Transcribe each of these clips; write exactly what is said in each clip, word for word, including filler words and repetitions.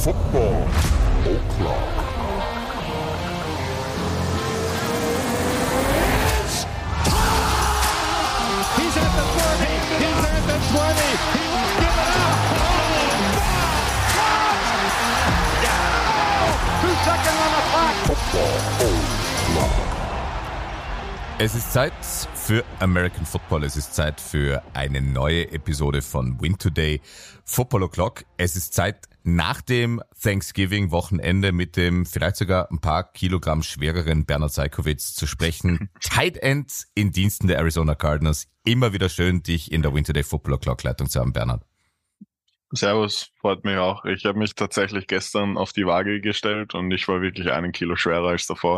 Football O'Clock. He's at the thirty, he's at the twenty, he won't give it up. Oh, two seconds on the clock. Football O'Clock. Es ist Zeit für American Football. Es ist Zeit für eine neue Episode von Win Today Football O'Clock. Es ist Zeit nach dem Thanksgiving-Wochenende mit dem vielleicht sogar ein paar Kilogramm schwereren Bernhard Seikowitz zu sprechen. Tight Ends in Diensten der Arizona Cardinals. Immer wieder schön, dich in der Win Today Football O'Clock Leitung zu haben, Bernhard. Servus, freut mich auch. Ich habe mich tatsächlich gestern auf die Waage gestellt und ich war wirklich einen Kilo schwerer als davor.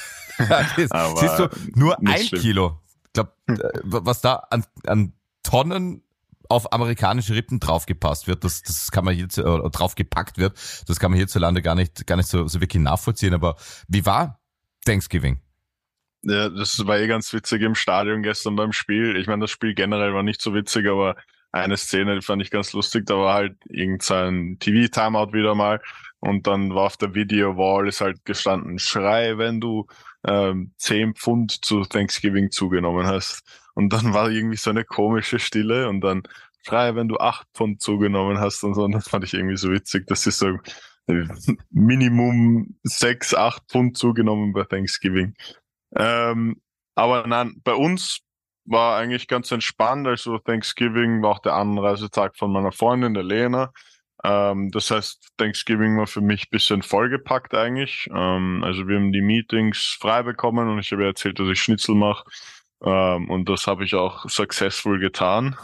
Aber siehst du, nur ein schlimm. Kilo. Ich glaube, was da an, an Tonnen auf amerikanische Rippen draufgepasst wird, das, das kann man hier äh, draufgepackt wird, das kann man hierzulande gar nicht, gar nicht so, so wirklich nachvollziehen. Aber wie war Thanksgiving? Ja, das war eh ganz witzig im Stadion gestern beim Spiel. Ich meine, das Spiel generell war nicht so witzig, aber eine Szene, die fand ich ganz lustig. Da war halt irgendein T V-Timeout wieder mal und dann war auf der Video-Wall ist halt gestanden, schrei, wenn du ähm, zehn Pfund zu Thanksgiving zugenommen hast. Und dann war irgendwie so eine komische Stille und dann schrei, wenn du acht Pfund zugenommen hast und so. Und das fand ich irgendwie so witzig, dass sie so äh, Minimum sechs, acht Pfund zugenommen bei Thanksgiving. Ähm, aber nein, bei uns war eigentlich ganz entspannt. Also Thanksgiving war auch der Anreisetag von meiner Freundin, der Lena. Ähm, das heißt, Thanksgiving war für mich ein bisschen vollgepackt eigentlich. Ähm, also wir haben die Meetings frei bekommen und ich habe erzählt, dass ich Schnitzel mache. Ähm, und das habe ich auch successful getan.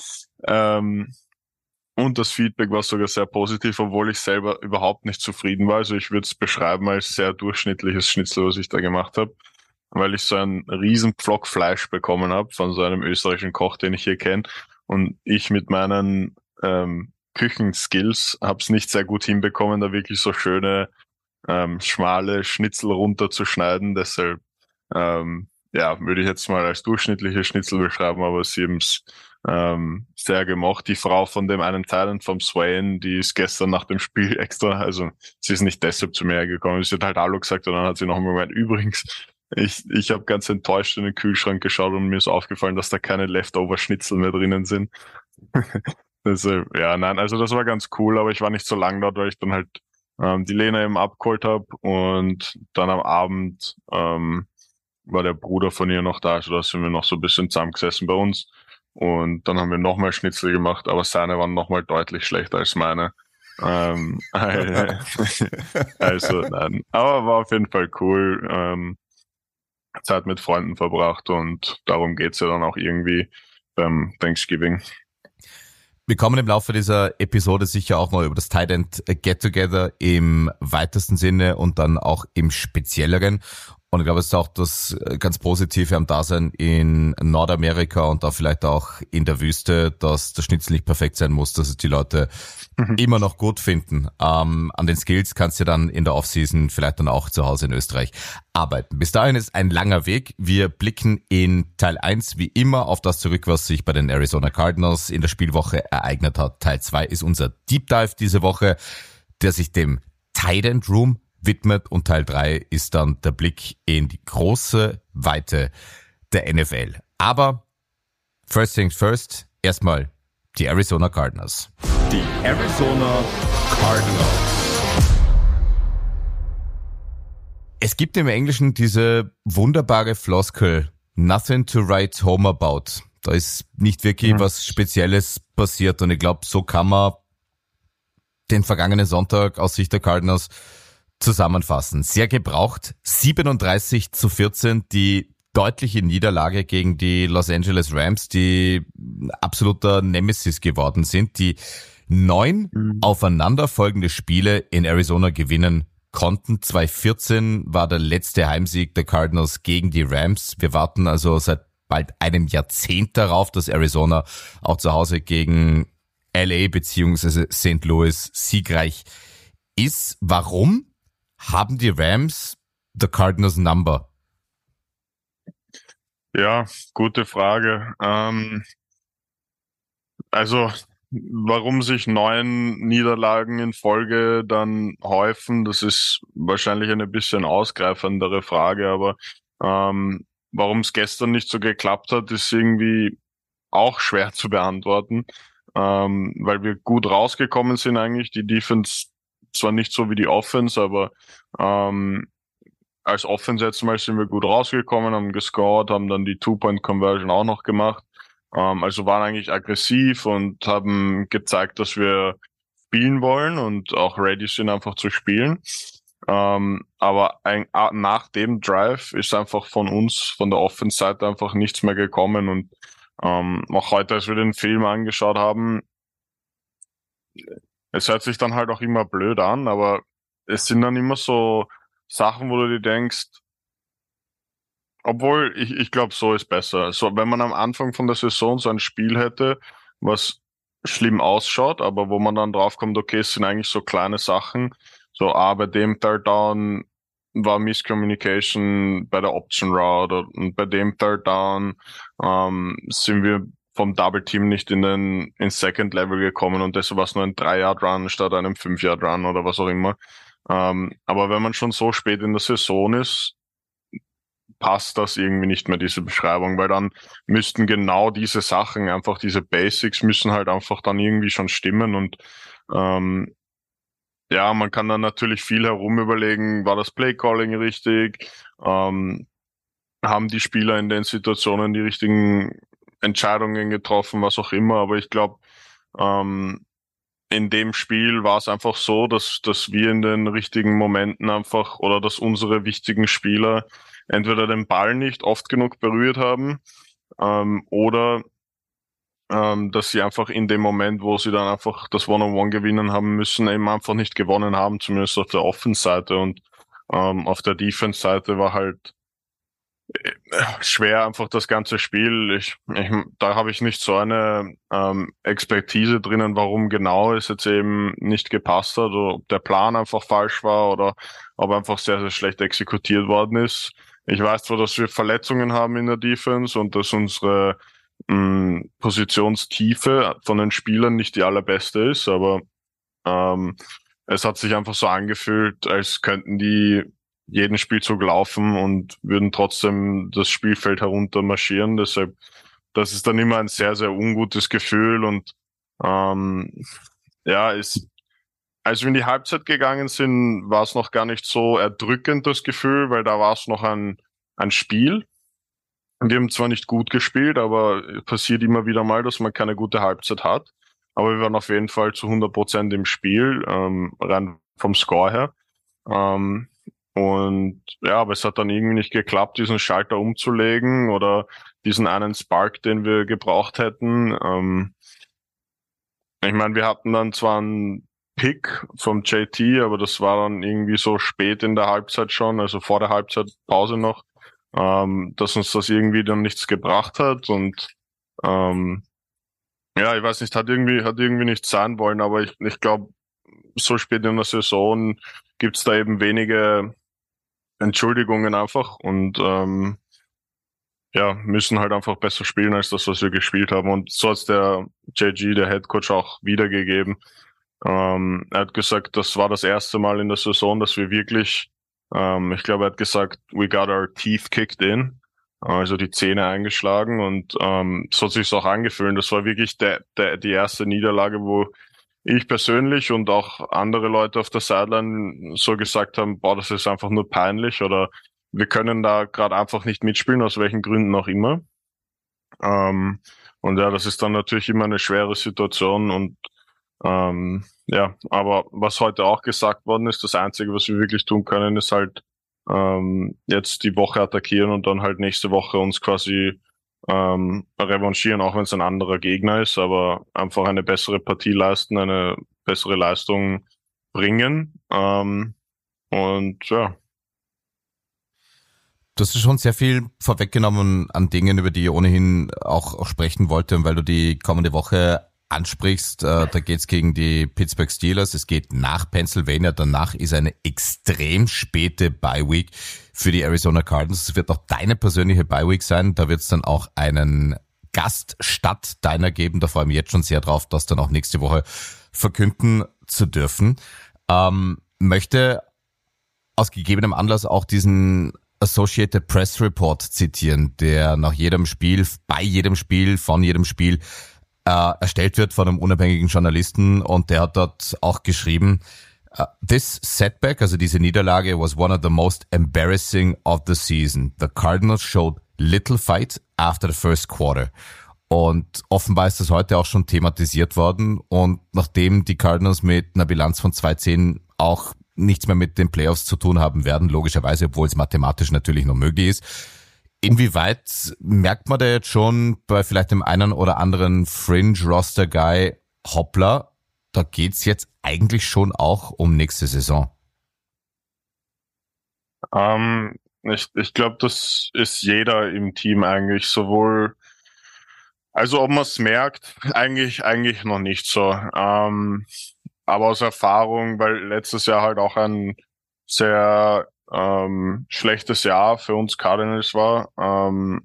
ähm, und das Feedback war sogar sehr positiv, obwohl ich selber überhaupt nicht zufrieden war. Also ich würde es beschreiben als sehr durchschnittliches Schnitzel, was ich da gemacht habe, weil ich so einen riesen Pflock Fleisch bekommen habe von so einem österreichischen Koch, den ich hier kenne. Und ich mit meinen ähm, Küchenskills habe es nicht sehr gut hinbekommen, da wirklich so schöne, ähm, schmale Schnitzel runterzuschneiden. Deshalb ähm, ja, würde ich jetzt mal als durchschnittliche Schnitzel beschreiben, aber sie haben es ähm, sehr gemocht. Die Frau von dem einen Talent vom Swain, die ist gestern nach dem Spiel extra, also sie ist nicht deshalb zu mir gekommen, sie hat halt Hallo gesagt und dann hat sie noch einmal gemeint, übrigens, ich ich habe ganz enttäuscht in den Kühlschrank geschaut und mir ist aufgefallen, dass da keine Leftover-Schnitzel mehr drinnen sind. Deshalb, ja, nein, also das war ganz cool, aber ich war nicht so lang dort, weil ich dann halt ähm, die Lena eben abgeholt habe und dann am Abend ähm, war der Bruder von ihr noch da, also da sind wir noch so ein bisschen zusammengesessen bei uns und dann haben wir nochmal Schnitzel gemacht, aber seine waren nochmal deutlich schlechter als meine. Ähm, also nein, aber war auf jeden Fall cool, ähm, Zeit mit Freunden verbracht und darum geht's ja dann auch irgendwie beim Thanksgiving. Wir kommen im Laufe dieser Episode sicher auch noch über das Tight End Get Together im weitesten Sinne und dann auch im Spezielleren. Und ich glaube, es ist auch das ganz Positive am Dasein in Nordamerika und da vielleicht auch in der Wüste, dass der Schnitzel nicht perfekt sein muss, dass es die Leute mhm. immer noch gut finden. Ähm, an den Skills kannst du dann in der Offseason vielleicht dann auch zu Hause in Österreich arbeiten. Bis dahin ist ein langer Weg. Wir blicken in Teil eins wie immer auf das zurück, was sich bei den Arizona Cardinals in der Spielwoche ereignet hat. Teil zwei ist unser Deep Dive diese Woche, der sich dem Tight End Room widmet und Teil drei ist dann der Blick in die große Weite der N F L. Aber first things first, erstmal die Arizona Cardinals. Die Arizona Cardinals. Es gibt im Englischen diese wunderbare Floskel, nothing to write home about. Da ist nicht wirklich mhm. was Spezielles passiert und ich glaube, so kann man den vergangenen Sonntag aus Sicht der Cardinals zusammenfassen. Sehr gebraucht. siebenunddreißig zu vierzehn, die deutliche Niederlage gegen die Los Angeles Rams, die absoluter Nemesis geworden sind, die neun mhm. aufeinanderfolgende Spiele in Arizona gewinnen konnten. zweitausendvierzehn war der letzte Heimsieg der Cardinals gegen die Rams. Wir warten also seit bald einem Jahrzehnt darauf, dass Arizona auch zu Hause gegen L A bzw. Saint Louis siegreich ist. Warum haben die Rams the Cardinals Number? Ja, gute Frage. Ähm, also warum sich neun Niederlagen in Folge dann häufen, das ist wahrscheinlich eine bisschen ausgreifendere Frage, aber ähm, warum es gestern nicht so geklappt hat, ist irgendwie auch schwer zu beantworten, ähm, weil wir gut rausgekommen sind eigentlich. Die Defense zwar nicht so wie die Offense, aber ähm, als Offense jetzt mal sind wir gut rausgekommen, haben gescored, haben dann die Two-Point-Conversion auch noch gemacht. Ähm, also waren eigentlich aggressiv und haben gezeigt, dass wir spielen wollen und auch ready sind, einfach zu spielen. Ähm, aber ein, nach dem Drive ist einfach von uns, von der Offense-Seite einfach nichts mehr gekommen. Und ähm, auch heute, als wir den Film angeschaut haben, es hört sich dann halt auch immer blöd an, aber es sind dann immer so Sachen, wo du dir denkst, obwohl ich, ich glaube, so ist besser. Also wenn man am Anfang von der Saison so ein Spiel hätte, was schlimm ausschaut, aber wo man dann draufkommt, okay, es sind eigentlich so kleine Sachen, so, ah, bei dem Third Down war Miscommunication bei der Option Route und bei dem Third Down ähm, sind wir vom Double Team nicht in den ins Second Level gekommen und deshalb war es nur ein drei Yard Run statt einem fünf Yard Run oder was auch immer. Ähm, aber wenn man schon so spät in der Saison ist, passt das irgendwie nicht mehr, diese Beschreibung, weil dann müssten genau diese Sachen, einfach diese Basics müssen halt einfach dann irgendwie schon stimmen und ähm, ja, man kann dann natürlich viel herum überlegen, war das Playcalling richtig, ähm, haben die Spieler in den Situationen die richtigen Entscheidungen getroffen, was auch immer, aber ich glaube, ähm, in dem Spiel war es einfach so, dass, dass wir in den richtigen Momenten einfach oder dass unsere wichtigen Spieler entweder den Ball nicht oft genug berührt haben ähm, oder ähm, dass sie einfach in dem Moment, wo sie dann einfach das One-on-One gewinnen haben müssen, eben einfach nicht gewonnen haben, zumindest auf der Offense-Seite und ähm, auf der Defense-Seite war halt schwer einfach das ganze Spiel. Ich, ich, da habe ich nicht so eine ähm, Expertise drinnen, warum genau es jetzt eben nicht gepasst hat oder ob der Plan einfach falsch war oder ob einfach sehr, sehr schlecht exekutiert worden ist. Ich weiß zwar, dass wir Verletzungen haben in der Defense und dass unsere mh, Positionstiefe von den Spielern nicht die allerbeste ist, aber ähm, es hat sich einfach so angefühlt, als könnten die jeden Spielzug laufen und würden trotzdem das Spielfeld herunter marschieren. Deshalb, das ist dann immer ein sehr, sehr ungutes Gefühl und ähm, ja, es, als wir in die Halbzeit gegangen sind, war es noch gar nicht so erdrückend, das Gefühl, weil da war es noch ein, ein Spiel. Wir haben zwar nicht gut gespielt, aber es passiert immer wieder mal, dass man keine gute Halbzeit hat. Aber wir waren auf jeden Fall zu hundert Prozent im Spiel, ähm, rein vom Score her. Ähm, Und ja, aber es hat dann irgendwie nicht geklappt, diesen Schalter umzulegen oder diesen einen Spark, den wir gebraucht hätten. Ähm, ich meine, wir hatten dann zwar einen Pick vom J T, aber das war dann irgendwie so spät in der Halbzeit schon, also vor der Halbzeitpause noch, ähm, dass uns das irgendwie dann nichts gebracht hat. Und ähm, ja, ich weiß nicht, hat irgendwie hat irgendwie nicht sein wollen, aber ich, ich glaube, so spät in der Saison gibt's da eben wenige Entschuldigungen einfach und ähm, ja, müssen halt einfach besser spielen als das, was wir gespielt haben. Und so hat's der J G, der Headcoach, auch wiedergegeben. Ähm, er hat gesagt, das war das erste Mal in der Saison, dass wir wirklich, ähm, ich glaube, er hat gesagt, we got our teeth kicked in, also die Zähne eingeschlagen und ähm, so hat sich's auch angefühlt. Das war wirklich der, der, die erste Niederlage, wo ich persönlich und auch andere Leute auf der Sideline so gesagt haben, boah, das ist einfach nur peinlich oder wir können da gerade einfach nicht mitspielen, aus welchen Gründen auch immer. Ähm, und ja, das ist dann natürlich immer eine schwere Situation und ähm, ja, aber was heute auch gesagt worden ist, das Einzige, was wir wirklich tun können, ist halt ähm, jetzt die Woche attackieren und dann halt nächste Woche uns quasi ähm, revanchieren, auch wenn es ein anderer Gegner ist, aber einfach eine bessere Partie leisten, eine bessere Leistung bringen. Ähm, und ja. Du hast schon sehr viel vorweggenommen an Dingen, über die ich ohnehin auch, auch sprechen wollte, und weil du die kommende Woche ansprichst, äh, da geht's gegen die Pittsburgh Steelers, es geht nach Pennsylvania, danach ist eine extrem späte Bye-Week für die Arizona Cardinals. Es wird auch deine persönliche Bye-Week sein, da wird's dann auch einen Gast statt deiner geben. Da freue ich mich jetzt schon sehr drauf, das dann auch nächste Woche verkünden zu dürfen. Ähm, möchte aus gegebenem Anlass auch diesen Associated Press Report zitieren, der nach jedem Spiel, bei jedem Spiel, von jedem Spiel äh, erstellt wird von einem unabhängigen Journalisten, und der hat dort auch geschrieben, uh, this setback, also diese Niederlage, was one of the most embarrassing of the season. The Cardinals showed little fight after the first quarter. Und offenbar ist das heute auch schon thematisiert worden, und nachdem die Cardinals mit einer Bilanz von zwei zehn auch nichts mehr mit den Playoffs zu tun haben werden, logischerweise, obwohl es mathematisch natürlich noch möglich ist. Inwieweit merkt man da jetzt schon bei vielleicht dem einen oder anderen Fringe-Roster-Guy, hoppla, da geht's jetzt eigentlich schon auch um nächste Saison? Ähm, ich ich glaube, das ist jeder im Team eigentlich, sowohl, also ob man es merkt, eigentlich eigentlich noch nicht so. Ähm, aber aus Erfahrung, weil letztes Jahr halt auch ein sehr ähm, schlechtes Jahr für uns Cardinals war, ähm,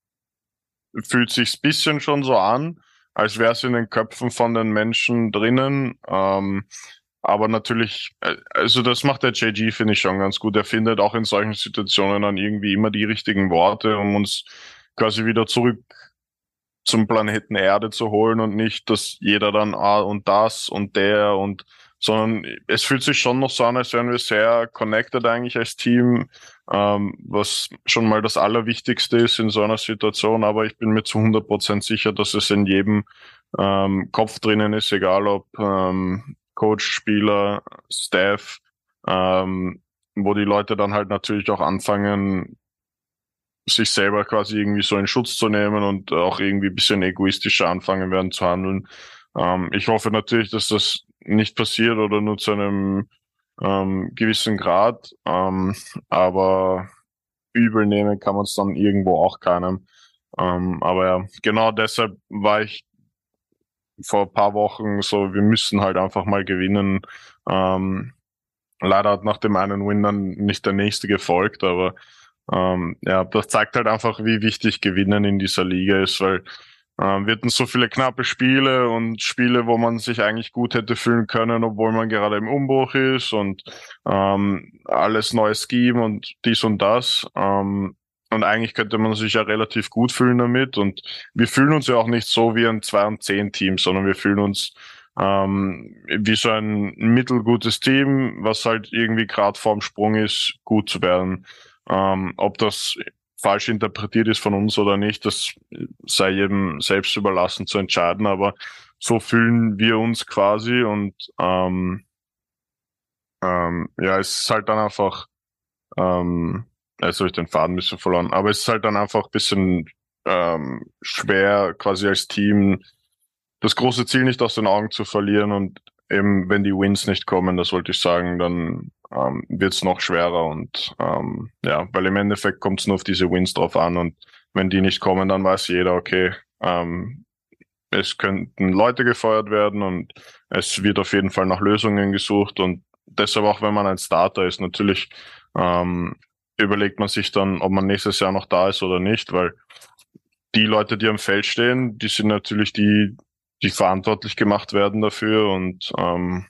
fühlt sich's bisschen schon so an, als wäre es in den Köpfen von den Menschen drinnen. Ähm, aber natürlich, also das macht der J G, finde ich, schon ganz gut. Er findet auch in solchen Situationen dann irgendwie immer die richtigen Worte, um uns quasi wieder zurück zum Planeten Erde zu holen, und nicht, dass jeder dann ah und das und der und, sondern es fühlt sich schon noch so an, als wären wir sehr connected eigentlich als Team, ähm, was schon mal das Allerwichtigste ist in so einer Situation, aber ich bin mir zu hundert Prozent sicher, dass es in jedem ähm, Kopf drinnen ist, egal ob ähm, Coach, Spieler, Staff, ähm, wo die Leute dann halt natürlich auch anfangen, sich selber quasi irgendwie so in Schutz zu nehmen und auch irgendwie ein bisschen egoistischer anfangen werden zu handeln. Ähm, ich hoffe natürlich, dass das nicht passiert oder nur zu einem ähm, gewissen Grad, ähm, aber übel nehmen kann man es dann irgendwo auch keinem. Ähm, aber ja, genau deshalb war ich vor ein paar Wochen so, wir müssen halt einfach mal gewinnen. Ähm, leider hat nach dem einen Win dann nicht der nächste gefolgt, aber Ähm, ja, das zeigt halt einfach, wie wichtig Gewinnen in dieser Liga ist, weil ähm, wir hatten so viele knappe Spiele und Spiele, wo man sich eigentlich gut hätte fühlen können, obwohl man gerade im Umbruch ist und ähm, alles neues Scheme und dies und das. Ähm, und eigentlich könnte man sich ja relativ gut fühlen damit, und wir fühlen uns ja auch nicht so wie ein zwei und zehn Team, sondern wir fühlen uns ähm, wie so ein mittelgutes Team, was halt irgendwie gerade vorm Sprung ist, gut zu werden. Ähm, ob das falsch interpretiert ist von uns oder nicht, das sei jedem selbst überlassen zu entscheiden, aber so fühlen wir uns quasi, und ähm, ähm, ja, es ist halt dann einfach, ähm, jetzt habe ich den Faden ein bisschen verloren, aber es ist halt dann einfach ein bisschen ähm, schwer, quasi als Team das große Ziel nicht aus den Augen zu verlieren, und eben wenn die Wins nicht kommen, das wollte ich sagen, dann ähm, wird es noch schwerer, und ähm, ja, weil im Endeffekt kommt es nur auf diese Wins drauf an, und wenn die nicht kommen, dann weiß jeder, okay, ähm, es könnten Leute gefeuert werden und es wird auf jeden Fall nach Lösungen gesucht, und deshalb auch, wenn man ein Starter ist, natürlich ähm, überlegt man sich dann, ob man nächstes Jahr noch da ist oder nicht, weil die Leute, die am Feld stehen, die sind natürlich die, die verantwortlich gemacht werden dafür, und ähm,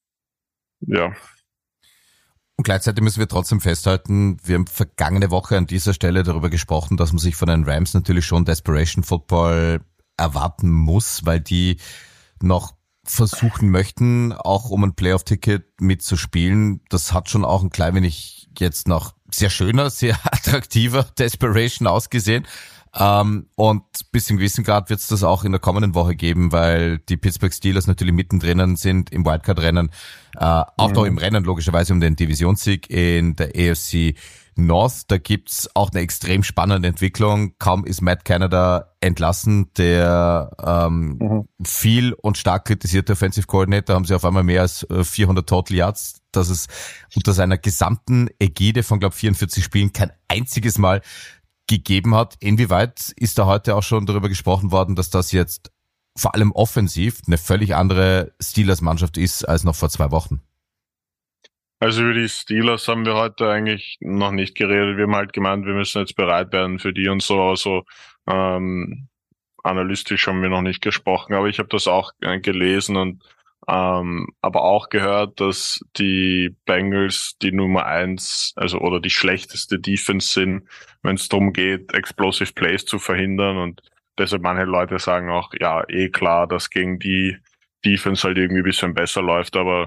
ja. Und gleichzeitig müssen wir trotzdem festhalten, wir haben vergangene Woche an dieser Stelle darüber gesprochen, dass man sich von den Rams natürlich schon Desperation Football erwarten muss, weil die noch versuchen möchten, auch um ein Playoff-Ticket mitzuspielen. Das hat schon auch ein klein wenig jetzt noch sehr schöner, sehr attraktiver Desperation ausgesehen. Ähm, und bis zum gewissen Grad wird es das auch in der kommenden Woche geben, weil die Pittsburgh Steelers natürlich mittendrin sind im Wildcard-Rennen, äh, auch mhm. noch im Rennen logischerweise um den Divisionssieg in der A F C North. Da gibt's auch eine extrem spannende Entwicklung. Kaum ist Matt Canada entlassen, der ähm, mhm. viel und stark kritisierte Offensive Coordinator, haben sie auf einmal mehr als vierhundert Total Yards. Das ist unter seiner gesamten Ägide von, glaube vierundvierzig Spielen kein einziges Mal gegeben hat. Inwieweit ist da heute auch schon darüber gesprochen worden, dass das jetzt vor allem offensiv eine völlig andere Steelers-Mannschaft ist als noch vor zwei Wochen? Also über die Steelers haben wir heute eigentlich noch nicht geredet. Wir haben halt gemeint, wir müssen jetzt bereit werden für die und so. Also ähm, analytisch haben wir noch nicht gesprochen, aber ich habe das auch äh, gelesen und ähm, aber auch gehört, dass die Bengals die Nummer eins, also oder die schlechteste Defense sind, wenn es darum geht, Explosive Plays zu verhindern, und deshalb manche Leute sagen auch, ja, eh klar, dass gegen die Defense halt irgendwie ein bisschen besser läuft, aber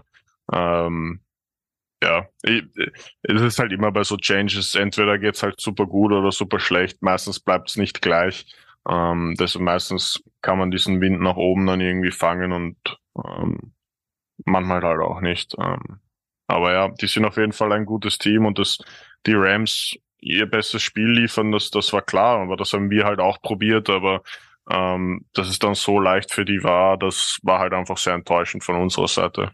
ähm, ja, es ist halt immer bei so Changes, entweder geht's halt super gut oder super schlecht, meistens bleibt's nicht gleich. Ähm, deshalb meistens kann man diesen Wind nach oben dann irgendwie fangen und ähm, manchmal halt auch nicht. Ähm, aber ja, die sind auf jeden Fall ein gutes Team, und dass die Rams ihr bestes Spiel liefern, das, das war klar, aber das haben wir halt auch probiert, aber ähm, dass es dann so leicht für die war, das war halt einfach sehr enttäuschend von unserer Seite.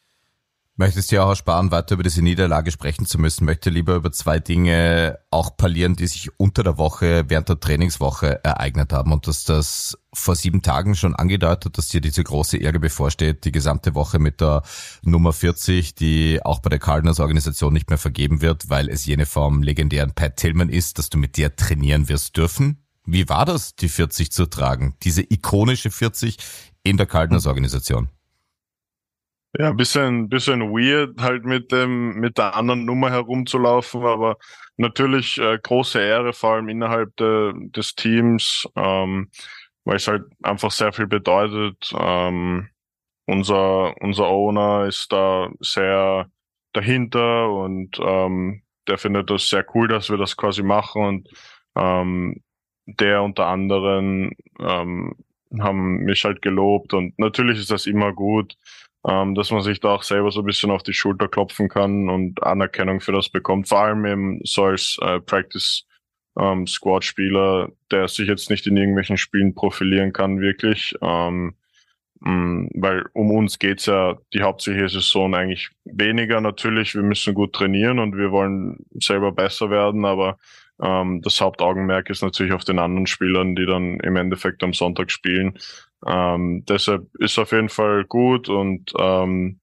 Möchtest dir auch ersparen, weiter über diese Niederlage sprechen zu müssen, möchte lieber über zwei Dinge auch parlieren, die sich unter der Woche, während der Trainingswoche ereignet haben. Und dass das vor sieben Tagen schon angedeutet, dass dir diese große Ehre bevorsteht, die gesamte Woche mit der Nummer vierzig, die auch bei der Cardinals-Organisation nicht mehr vergeben wird, weil es jene vom legendären Pat Tillman ist, dass du mit der trainieren wirst dürfen. Wie war das, die vierzig zu tragen? Diese ikonische vierzig in der Cardinals-Organisation? Ja, ein bisschen, bisschen weird, halt mit dem, mit der anderen Nummer herumzulaufen, aber natürlich äh, große Ehre, vor allem innerhalb de, des Teams, ähm, weil es halt einfach sehr viel bedeutet. Ähm, unser, unser Owner ist da sehr dahinter, und ähm, der findet das sehr cool, dass wir das quasi machen, und ähm, der unter anderem ähm, haben mich halt gelobt, und natürlich ist das immer gut, Ähm, dass man sich da auch selber so ein bisschen auf die Schulter klopfen kann und Anerkennung für das bekommt. Vor allem eben so als äh, Practice ähm, Squad-Spieler, der sich jetzt nicht in irgendwelchen Spielen profilieren kann, wirklich. Ähm, mh, weil um uns geht's ja die hauptsächliche Saison eigentlich weniger. Natürlich, wir müssen gut trainieren und wir wollen selber besser werden, aber ähm, das Hauptaugenmerk ist natürlich auf den anderen Spielern, die dann im Endeffekt am Sonntag spielen. Ähm, deshalb ist auf jeden Fall gut, und ähm,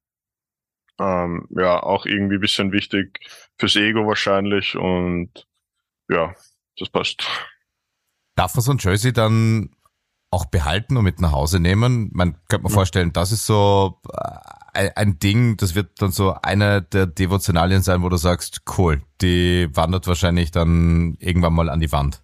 ähm, ja, auch irgendwie ein bisschen wichtig fürs Ego wahrscheinlich, und ja, das passt. Darf man so ein Jersey dann auch behalten und mit nach Hause nehmen? Man könnte mir vorstellen, das ist so ein, ein Ding, das wird dann so eine der Devotionalien sein, wo du sagst, cool, die wandert wahrscheinlich dann irgendwann mal an die Wand.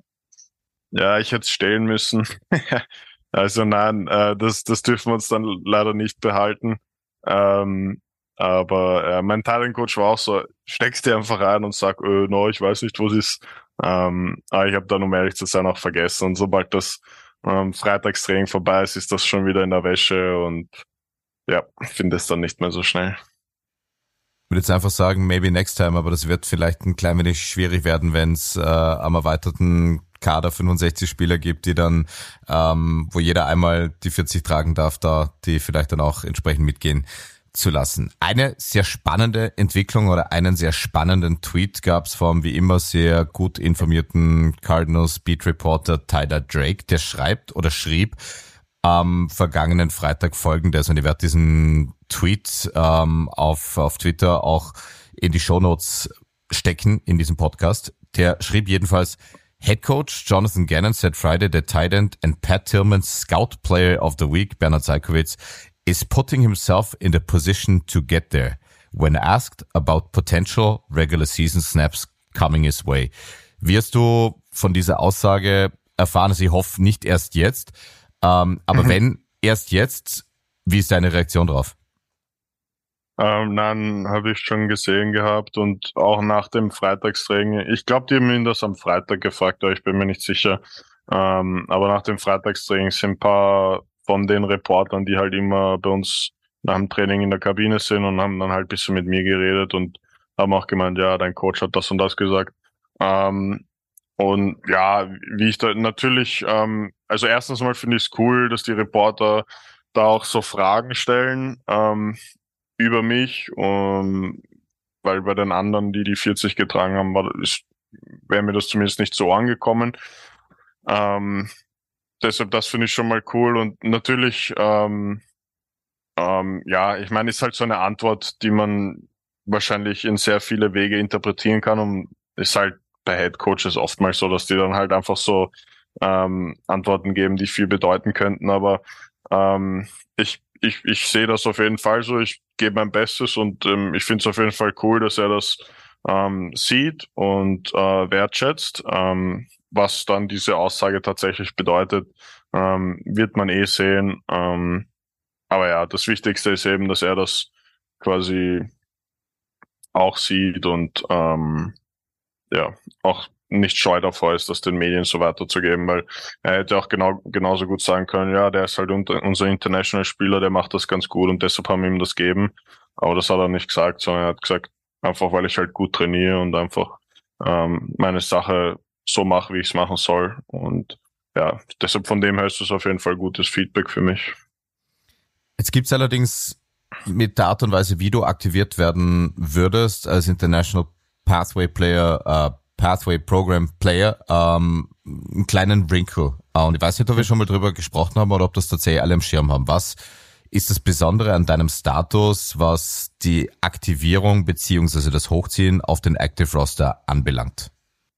Ja, ich hätte es stehlen müssen. Also nein, äh, das, das dürfen wir uns dann leider nicht behalten. Ähm, aber äh, mein Talentcoach war auch so, steckst dir einfach rein und sag, äh, no, ich weiß nicht, wo es ist. Ähm, aber ich habe dann, um ehrlich zu sein, auch vergessen. Und sobald das ähm, Freitagstraining vorbei ist, ist das schon wieder in der Wäsche, und ja, finde es dann nicht mehr so schnell. Ich würde jetzt einfach sagen, maybe next time, aber das wird vielleicht ein klein wenig schwierig werden, wenn es äh, am erweiterten Kader fünfundsechzig Spieler gibt, die dann, ähm, wo jeder einmal die vierzig tragen darf, da die vielleicht dann auch entsprechend mitgehen zu lassen. Eine sehr spannende Entwicklung oder einen sehr spannenden Tweet gab es vom wie immer sehr gut informierten Cardinals Beat Reporter Tyler Drake, der schreibt oder schrieb am vergangenen Freitag Folgendes, und ich werde diesen Tweet ähm, auf, auf Twitter auch in die Shownotes stecken in diesem Podcast. Der schrieb jedenfalls: Head coach Jonathan Gannon said Friday that tight end and Pat Tillman's Scout Player of the Week, Bernard Zajkovic, is putting himself in the position to get there when asked about potential regular season snaps coming his way. Wirst du von dieser Aussage erfahren, also ich hoffe nicht erst jetzt, ähm, aber mhm. wenn erst jetzt, wie ist deine Reaktion drauf? Ähm, nein, habe ich schon gesehen gehabt, und auch nach dem Freitagstraining. Ich glaube, die haben ihn das am Freitag gefragt, aber ich bin mir nicht sicher. Ähm, aber nach dem Freitagstraining sind ein paar von den Reportern, die halt immer bei uns nach dem Training in der Kabine sind, und haben dann halt ein bisschen mit mir geredet und haben auch gemeint, ja, dein Coach hat das und das gesagt. Ähm, und ja, wie ich da natürlich, ähm, also erstens mal finde ich es cool, dass die Reporter da auch so Fragen stellen, ähm, über mich, um, weil bei den anderen, die die vierzig getragen haben, war, ist, wäre mir das zumindest nicht so angekommen. Ähm, deshalb, das finde ich schon mal cool, und natürlich, ähm, ähm, ja, ich meine, ist halt so eine Antwort, die man wahrscheinlich in sehr viele Wege interpretieren kann, und ist halt bei Head Coaches oftmals so, dass die dann halt einfach so ähm, Antworten geben, die viel bedeuten könnten, aber ähm, ich ich ich sehe das auf jeden Fall so. Ich gebe mein Bestes und ähm, ich finde es auf jeden Fall cool, dass er das ähm, sieht und äh, wertschätzt. Ähm, was dann diese Aussage tatsächlich bedeutet, ähm, wird man eh sehen. Ähm, aber ja, das Wichtigste ist eben, dass er das quasi auch sieht und ähm, ja, auch nicht scheu davor ist, das den Medien so weiterzugeben, weil er hätte auch genau genauso gut sagen können, ja, der ist halt unter, unser International-Spieler, der macht das ganz gut und deshalb haben wir ihm das gegeben. Aber das hat er nicht gesagt, sondern er hat gesagt, einfach weil ich halt gut trainiere und einfach ähm, meine Sache so mache, wie ich es machen soll. Und ja, deshalb von dem her ist es auf jeden Fall gutes Feedback für mich. Jetzt gibt's allerdings mit der Art und Weise, wie du aktiviert werden würdest als International Pathway Player, äh, Pathway Program Player, ähm, einen kleinen Wrinkle. Und ich weiß nicht, ob wir schon mal drüber gesprochen haben oder ob das tatsächlich alle am Schirm haben. Was ist das Besondere an deinem Status, was die Aktivierung beziehungsweise das Hochziehen auf den Active Roster anbelangt?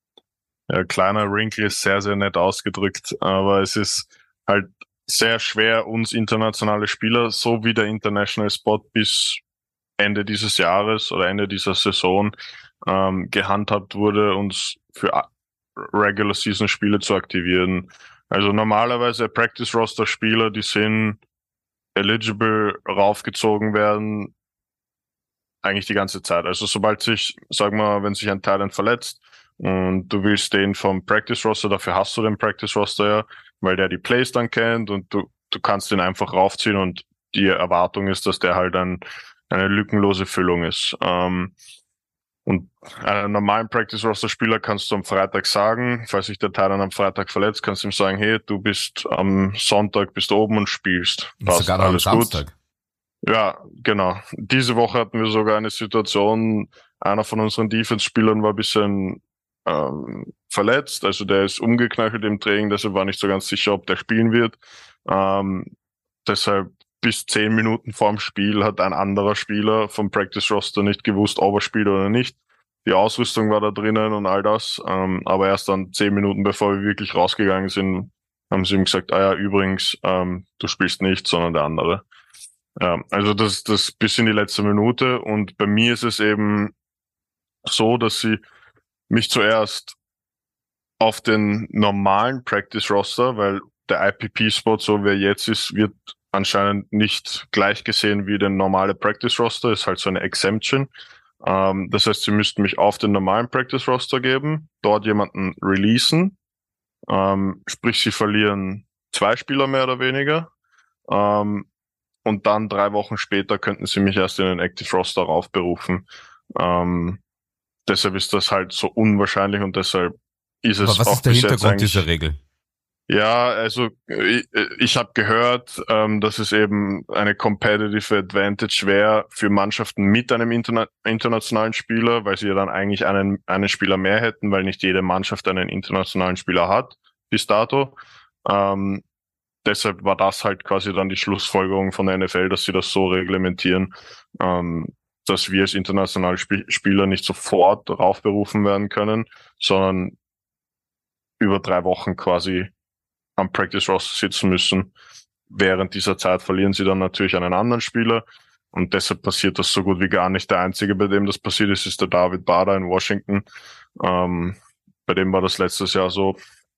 Ja, kleiner Wrinkle ist sehr, sehr nett ausgedrückt, aber es ist halt sehr schwer, uns internationale Spieler, so wie der International Spot bis Ende dieses Jahres oder Ende dieser Saison ähm, gehandhabt wurde, uns für Regular Season Spiele zu aktivieren. Also normalerweise Practice Roster Spieler, die sind eligible raufgezogen werden, eigentlich die ganze Zeit. Also sobald sich, sag mal, wenn sich ein Talent verletzt und du willst den vom Practice Roster, dafür hast du den Practice Roster ja, weil der die Plays dann kennt und du, du kannst den einfach raufziehen und die Erwartung ist, dass der halt ein, eine lückenlose Füllung ist. Ähm, und einen normalen Practice Roster Spieler kannst du am Freitag sagen, falls sich der Talent am Freitag verletzt, kannst du ihm sagen, hey, du bist am Sonntag bist du oben und spielst. Passt, sogar noch alles am gut. Samstag. Ja, genau. Diese Woche hatten wir sogar eine Situation, einer von unseren Defense-Spielern war ein bisschen ähm, verletzt, also der ist umgeknöchelt im Training, deshalb war nicht so ganz sicher, ob der spielen wird. Ähm, deshalb bis zehn Minuten vorm Spiel hat ein anderer Spieler vom Practice Roster nicht gewusst, ob er spielt oder nicht. Die Ausrüstung war da drinnen und all das, ähm, aber erst dann zehn Minuten bevor wir wirklich rausgegangen sind, haben sie ihm gesagt, ah ja, übrigens, ähm, du spielst nicht, sondern der andere. Ja, also das, das bis in die letzte Minute und bei mir ist es eben so, dass sie mich zuerst auf den normalen Practice Roster, weil der I P P-Spot, so wie er jetzt ist, wird anscheinend nicht gleich gesehen wie der normale Practice Roster, ist halt so eine Exemption. Ähm, das heißt, sie müssten mich auf den normalen Practice Roster geben, dort jemanden releasen, ähm, sprich sie verlieren zwei Spieler mehr oder weniger, ähm, und dann drei Wochen später könnten sie mich erst in den Active Roster raufberufen. Ähm, deshalb ist das halt so unwahrscheinlich und deshalb ist es Aber was auch ist der bis jetzt Hintergrund eigentlich, dieser Regel? Ja, also ich, ich habe gehört, ähm, dass es eben eine Competitive Advantage wäre für Mannschaften mit einem interna- internationalen Spieler, weil sie ja dann eigentlich einen, einen Spieler mehr hätten, weil nicht jede Mannschaft einen internationalen Spieler hat bis dato. Ähm, Deshalb war das halt quasi dann die Schlussfolgerung von der N F L, dass sie das so reglementieren, ähm, dass wir als internationale Sp- Spieler nicht sofort raufberufen werden können, sondern über drei Wochen quasi am Practice Roster sitzen müssen. Während dieser Zeit verlieren sie dann natürlich einen anderen Spieler und deshalb passiert das so gut wie gar nicht. Der Einzige, bei dem das passiert ist, ist der David Bader in Washington. Ähm, bei dem war das letztes Jahr so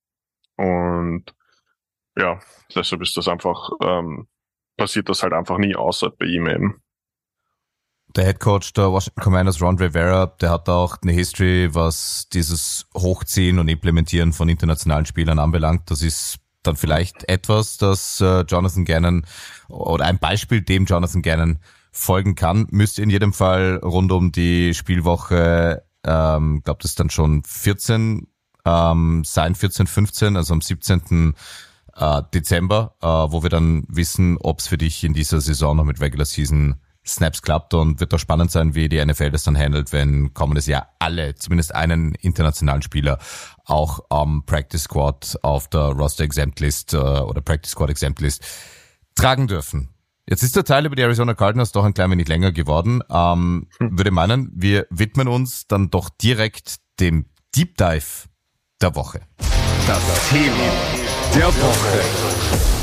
und ja, deshalb ist das einfach, ähm, passiert das halt einfach nie, außer bei ihm eben. Der Headcoach der Washington Commanders, Ron Rivera, der hat auch eine History, was dieses Hochziehen und Implementieren von internationalen Spielern anbelangt. Das ist dann vielleicht etwas, das äh, Jonathan Gannon oder ein Beispiel, dem Jonathan Gannon folgen kann. Müsste in jedem Fall rund um die Spielwoche, ähm, glaube das ist dann schon vierzehn ähm, sein, vierzehn, fünfzehn, also am siebzehnten Dezember, äh, wo wir dann wissen, ob es für dich in dieser Saison noch mit Regular Season Snaps klappt und wird doch spannend sein, wie die N F L das dann handelt, wenn kommendes Jahr alle, zumindest einen internationalen Spieler auch am um, Practice Squad auf der Roster Exempt List äh, oder Practice Squad Exempt List tragen dürfen. Jetzt ist der Teil über die Arizona Cardinals doch ein klein wenig länger geworden. Ähm, hm. Würde meinen, wir widmen uns dann doch direkt dem Deep Dive der Woche. Das Thema der Woche.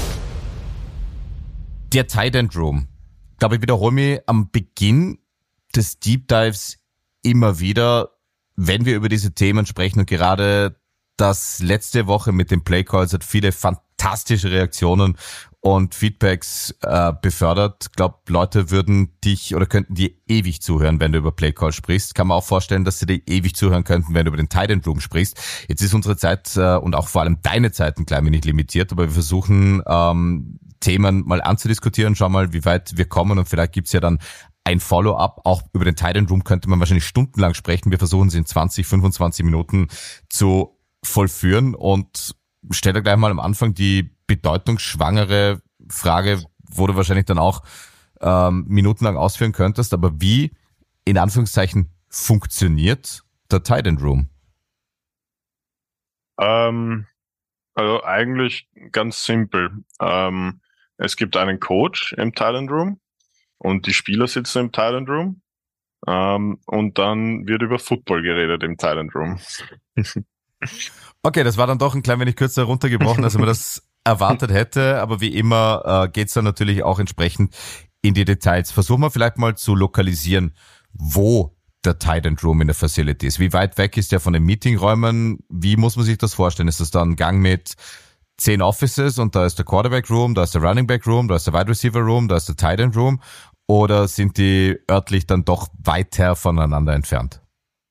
Der Tight End Room. Ich glaube, ich wiederhole mich am Beginn des Deep Dives immer wieder, wenn wir über diese Themen sprechen, und gerade das letzte Woche mit den Play Calls hat viele fantastische Reaktionen und Feedbacks äh, befördert. Ich glaube, Leute würden dich oder könnten dir ewig zuhören, wenn du über Play Call sprichst. Kann man auch vorstellen, dass sie dir ewig zuhören könnten, wenn du über den Tight End Room sprichst. Jetzt ist unsere Zeit äh, und auch vor allem deine Zeit ein klein wenig limitiert, aber wir versuchen ähm, Themen mal anzudiskutieren, schau mal, wie weit wir kommen, und vielleicht gibt's ja dann ein Follow-up. Auch über den Tight End Room könnte man wahrscheinlich stundenlang sprechen. Wir versuchen es in zwanzig, fünfundzwanzig Minuten zu vollführen, und stell dir gleich mal am Anfang die bedeutungsschwangere Frage, wo du wahrscheinlich dann auch ähm, minutenlang ausführen könntest, aber wie, in Anführungszeichen, funktioniert der Tight End Room? Ähm, also eigentlich ganz simpel. Ähm, es gibt einen Coach im Tight End Room und die Spieler sitzen im Tight End Room, ähm, und dann wird über Football geredet im Tight End Room. Okay, das war dann doch ein klein wenig kürzer runtergebrochen, als man das erwartet hätte, aber wie immer äh, geht's dann natürlich auch entsprechend in die Details. Versuchen wir vielleicht mal zu lokalisieren, wo der Tight End Room in der Facility ist. Wie weit weg ist der von den Meetingräumen? Wie muss man sich das vorstellen? Ist das dann ein Gang mit zehn Offices und da ist der Quarterback Room, da ist der Running Back Room, da ist der Wide Receiver Room, da ist der Tight End Room, oder sind die örtlich dann doch weiter voneinander entfernt?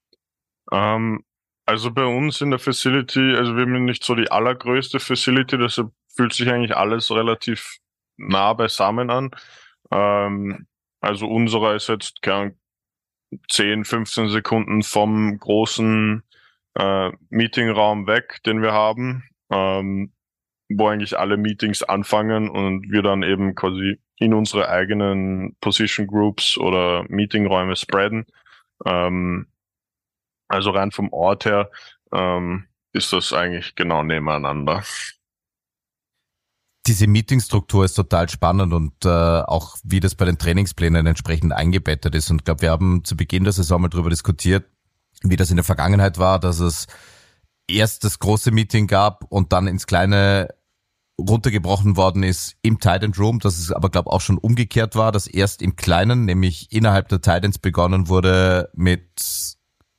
Ähm, also bei uns in der Facility, also wir haben nicht so die allergrößte Facility, deshalb fühlt sich eigentlich alles relativ nah beisammen an. Ähm, also unserer ist jetzt zehn, fünfzehn Sekunden vom großen äh, Meetingraum weg, den wir haben, ähm, wo eigentlich alle Meetings anfangen und wir dann eben quasi in unsere eigenen Position Groups oder Meetingräume spreaden. Ähm, also rein vom Ort her ähm, ist das eigentlich genau nebeneinander. Diese Meetingstruktur ist total spannend, und äh, auch wie das bei den Trainingsplänen entsprechend eingebettet ist. Und ich glaube, wir haben zu Beginn der Saison mal darüber diskutiert, wie das in der Vergangenheit war, dass es erst das große Meeting gab und dann ins kleine runtergebrochen worden ist im Tight End Room, dass es aber, glaube ich, auch schon umgekehrt war, dass erst im Kleinen, nämlich innerhalb der Tight Ends, begonnen wurde mit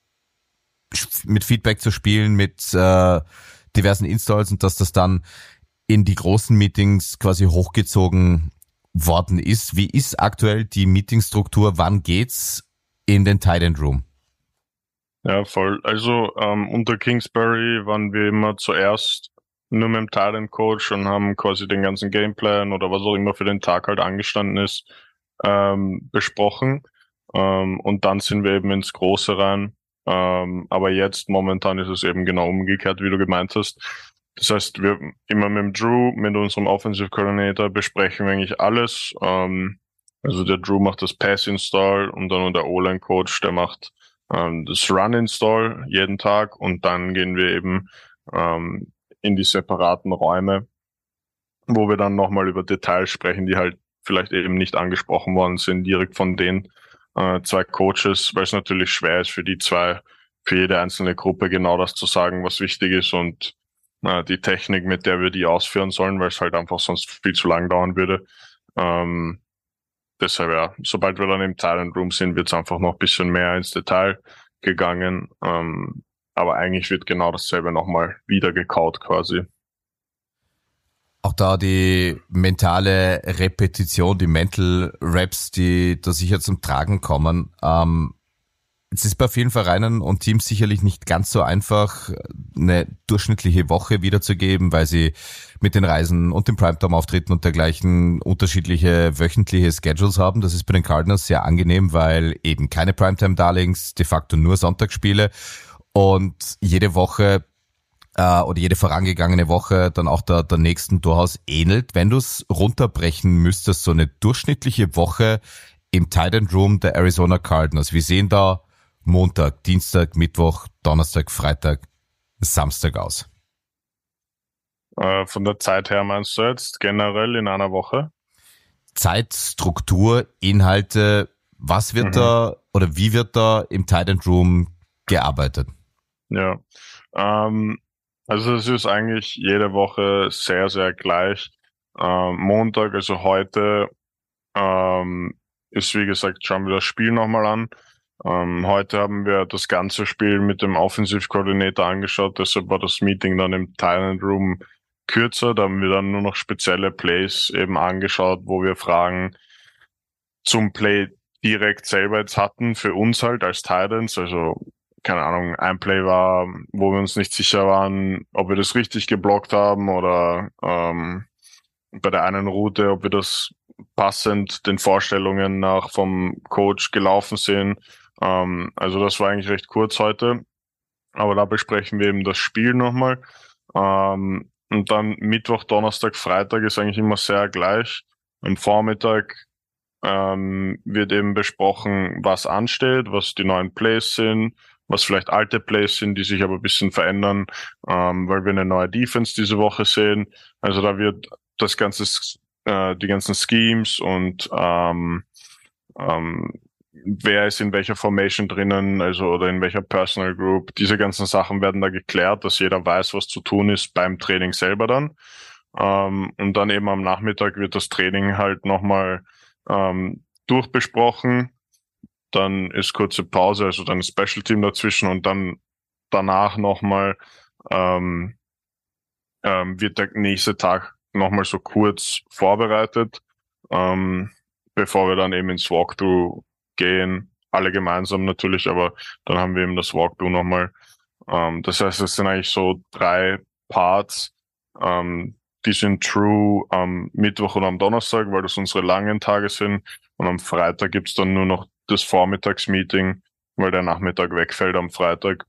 mit Feedback zu spielen, mit äh, diversen Installs, und dass das dann in die großen Meetings quasi hochgezogen worden ist. Wie ist aktuell die Meetingstruktur? Wann geht's in den Tight End Room? Ja, voll. Also ähm, unter Kingsbury waren wir immer zuerst nur mit dem Tight End Coach und haben quasi den ganzen Gameplan oder was auch immer für den Tag halt angestanden ist, ähm, besprochen. Ähm, und dann sind wir eben ins Große rein. Ähm, aber jetzt momentan ist es eben genau umgekehrt, wie du gemeint hast. Das heißt, wir immer mit dem Drew, mit unserem Offensive Coordinator, besprechen wir eigentlich alles. Ähm, also der Drew macht das Pass-Install und dann der O-Line-Coach, der macht ähm, das Run-Install jeden Tag, und dann gehen wir eben ähm, in die separaten Räume, wo wir dann nochmal über Details sprechen, die halt vielleicht eben nicht angesprochen worden sind, direkt von den äh, zwei Coaches, weil es natürlich schwer ist für die zwei, für jede einzelne Gruppe genau das zu sagen, was wichtig ist, und äh, die Technik, mit der wir die ausführen sollen, weil es halt einfach sonst viel zu lang dauern würde. Ähm, deshalb ja, sobald wir dann im Tight End Room sind, wird es einfach noch ein bisschen mehr ins Detail gegangen. Ähm, aber eigentlich wird genau dasselbe nochmal wieder gekaut quasi. Auch da die mentale Repetition, die Mental Reps, die da sicher zum Tragen kommen. Ähm, es ist bei vielen Vereinen und Teams sicherlich nicht ganz so einfach, eine durchschnittliche Woche wiederzugeben, weil sie mit den Reisen und den Primetime-Auftritten und dergleichen unterschiedliche wöchentliche Schedules haben. Das ist bei den Cardinals sehr angenehm, weil eben keine Primetime-Darlings, de facto nur Sonntagsspiele, und jede Woche äh, oder jede vorangegangene Woche dann auch der, der nächsten durchaus ähnelt. Wenn du es runterbrechen müsstest, so eine durchschnittliche Woche im Tight End Room der Arizona Cardinals, wie sehen da Montag, Dienstag, Mittwoch, Donnerstag, Freitag, Samstag aus? Äh, von der Zeit her meinst du jetzt generell in einer Woche? Zeit, Struktur, Inhalte, was wird mhm. da oder wie wird da im Tight End Room gearbeitet? Ja, ähm, Also es ist eigentlich jede Woche sehr, sehr gleich. Ähm, Montag, also heute, ähm, ist wie gesagt, schauen wir das Spiel nochmal an. Ähm, heute haben wir das ganze Spiel mit dem Offensive Coordinator angeschaut, deshalb war das Meeting dann im Thailand Room kürzer. Da haben wir dann nur noch spezielle Plays eben angeschaut, wo wir Fragen zum Play direkt selber jetzt hatten, für uns halt als Titans. Also, keine Ahnung, ein Play war, wo wir uns nicht sicher waren, ob wir das richtig geblockt haben oder ähm, bei der einen Route, ob wir das passend den Vorstellungen nach vom Coach gelaufen sind. Ähm, also das war eigentlich recht kurz heute. Aber da besprechen wir eben das Spiel nochmal. Ähm, und dann Mittwoch, Donnerstag, Freitag ist eigentlich immer sehr gleich. Am Vormittag ähm, wird eben besprochen, was ansteht, was die neuen Plays sind, was vielleicht alte Plays sind, die sich aber ein bisschen verändern, ähm, weil wir eine neue Defense diese Woche sehen. Also da wird das ganze, äh, die ganzen Schemes und ähm, ähm, wer ist in welcher Formation drinnen, also oder in welcher Personal Group. Diese ganzen Sachen werden da geklärt, dass jeder weiß, was zu tun ist beim Training selber dann. Ähm, und dann eben am Nachmittag wird das Training halt nochmal ähm, durchbesprochen. Dann ist kurze Pause, also dann Special Team dazwischen und dann danach nochmal ähm, ähm, wird der nächste Tag nochmal so kurz vorbereitet, ähm, bevor wir dann eben ins Walkthrough gehen. Alle gemeinsam natürlich, aber dann haben wir eben das Walkthrough nochmal. Ähm, das heißt, es sind eigentlich so drei Parts. Ähm, die sind true am Mittwoch und am Donnerstag, weil das unsere langen Tage sind. Und am Freitag gibt's dann nur noch das Vormittagsmeeting, weil der Nachmittag wegfällt am Freitag.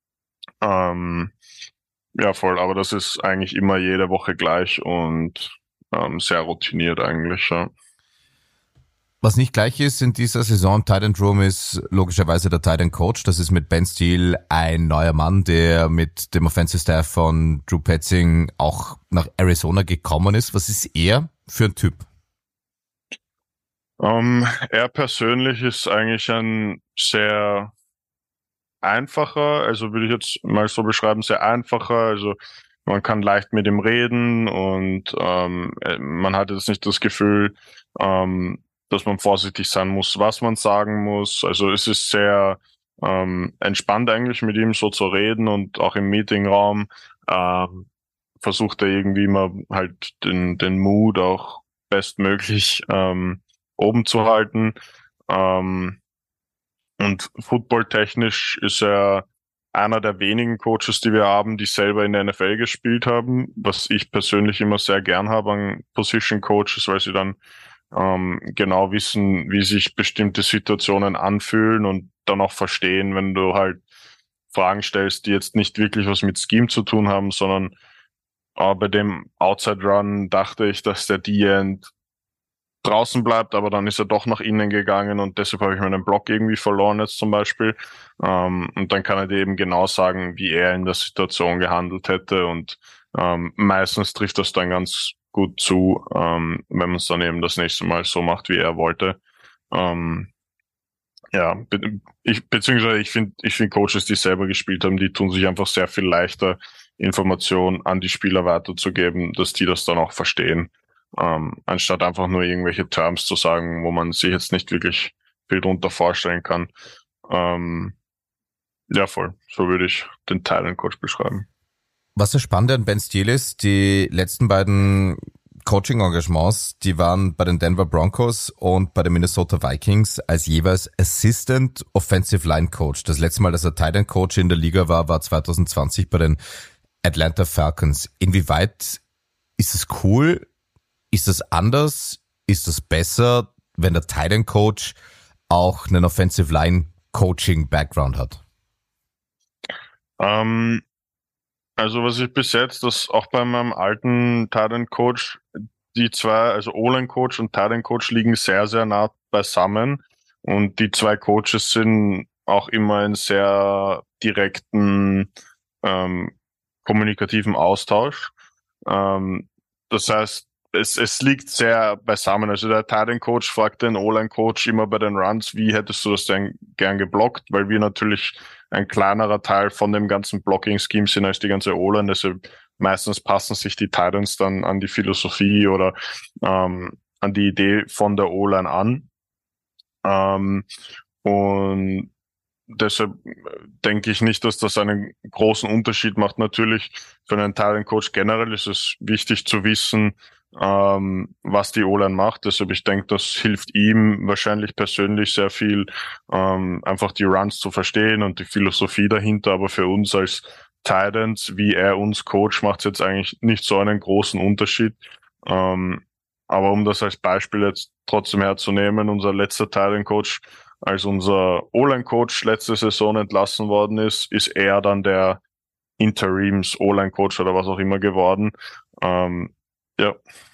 Ähm, ja, voll, aber das ist eigentlich immer jede Woche gleich und ähm, sehr routiniert eigentlich, ja. Was nicht gleich ist in dieser Saison im Tight End Room ist logischerweise der Tight End Coach. Das ist mit Ben Steele ein neuer Mann, der mit dem Offensive Staff von Drew Petzing auch nach Arizona gekommen ist. Was ist er für ein Typ? Um, er persönlich ist eigentlich ein sehr einfacher, also würde ich jetzt mal so beschreiben, sehr einfacher, also man kann leicht mit ihm reden und ähm, man hat jetzt nicht das Gefühl, ähm, dass man vorsichtig sein muss, was man sagen muss. Also es ist sehr ähm, entspannt eigentlich mit ihm so zu reden und auch im Meetingraum ähm, versucht er irgendwie immer halt den, den Mood auch bestmöglich ähm, oben zu halten. Ähm, und footballtechnisch ist er einer der wenigen Coaches, die wir haben, die selber in der N F L gespielt haben, was ich persönlich immer sehr gern habe an Position Coaches, weil sie dann ähm, genau wissen, wie sich bestimmte Situationen anfühlen und dann auch verstehen, wenn du halt Fragen stellst, die jetzt nicht wirklich was mit Scheme zu tun haben, sondern äh, bei dem Outside Run dachte ich, dass der D-End draußen bleibt, aber dann ist er doch nach innen gegangen und deshalb habe ich meinen Block irgendwie verloren jetzt zum Beispiel. Ähm, und dann kann er dir eben genau sagen, wie er in der Situation gehandelt hätte und ähm, meistens trifft das dann ganz gut zu, ähm, wenn man es dann eben das nächste Mal so macht, wie er wollte. Ähm, ja, be ich, beziehungsweise ich finde, ich finde Coaches, die selber gespielt haben, die tun sich einfach sehr viel leichter, Informationen an die Spieler weiterzugeben, dass die das dann auch verstehen. Ähm, anstatt einfach nur irgendwelche Terms zu sagen, wo man sich jetzt nicht wirklich viel drunter vorstellen kann. Ähm, ja, voll. So würde ich den Talent Coach beschreiben. Was das Spannende an Ben Steele ist, die letzten beiden Coaching-Engagements, die waren bei den Denver Broncos und bei den Minnesota Vikings als jeweils Assistant Offensive Line Coach. Das letzte Mal, dass er Tight End Coach in der Liga war, war zwanzig zwanzig bei den Atlanta Falcons. Inwieweit ist es cool? Ist das anders? Ist das besser, wenn der Tight End Coach auch einen Offensive Line Coaching Background hat? Ähm, also was ich bis jetzt, das auch bei meinem alten Tight End Coach, die zwei, also O-Line Coach und Tight End Coach liegen sehr, sehr nah beisammen und die zwei Coaches sind auch immer in sehr direkten ähm, kommunikativen Austausch. Ähm, das heißt, es, es liegt sehr beisammen. Also der Tight End Coach fragt den O-Line Coach immer bei den Runs, wie hättest du das denn gern geblockt? Weil wir natürlich ein kleinerer Teil von dem ganzen Blocking-Scheme sind als die ganze O-Line. Deshalb meistens passen sich die Tight Ends dann an die Philosophie oder ähm, an die Idee von der O-Line an. Ähm, und deshalb denke ich nicht, dass das einen großen Unterschied macht. Natürlich für einen Tight End Coach generell ist es wichtig zu wissen, ähm, was die O-Line macht. Deshalb ich denke, das hilft ihm wahrscheinlich persönlich sehr viel, ähm, einfach die Runs zu verstehen und die Philosophie dahinter. Aber für uns als Tight Ends, wie er uns coacht, macht es jetzt eigentlich nicht so einen großen Unterschied. Ähm, aber um das als Beispiel jetzt trotzdem herzunehmen, unser letzter Tight End Coach, als unser O-Line-Coach letzte Saison entlassen worden ist, ist er dann der Interims-O-Line-Coach oder was auch immer geworden. Ähm, ja.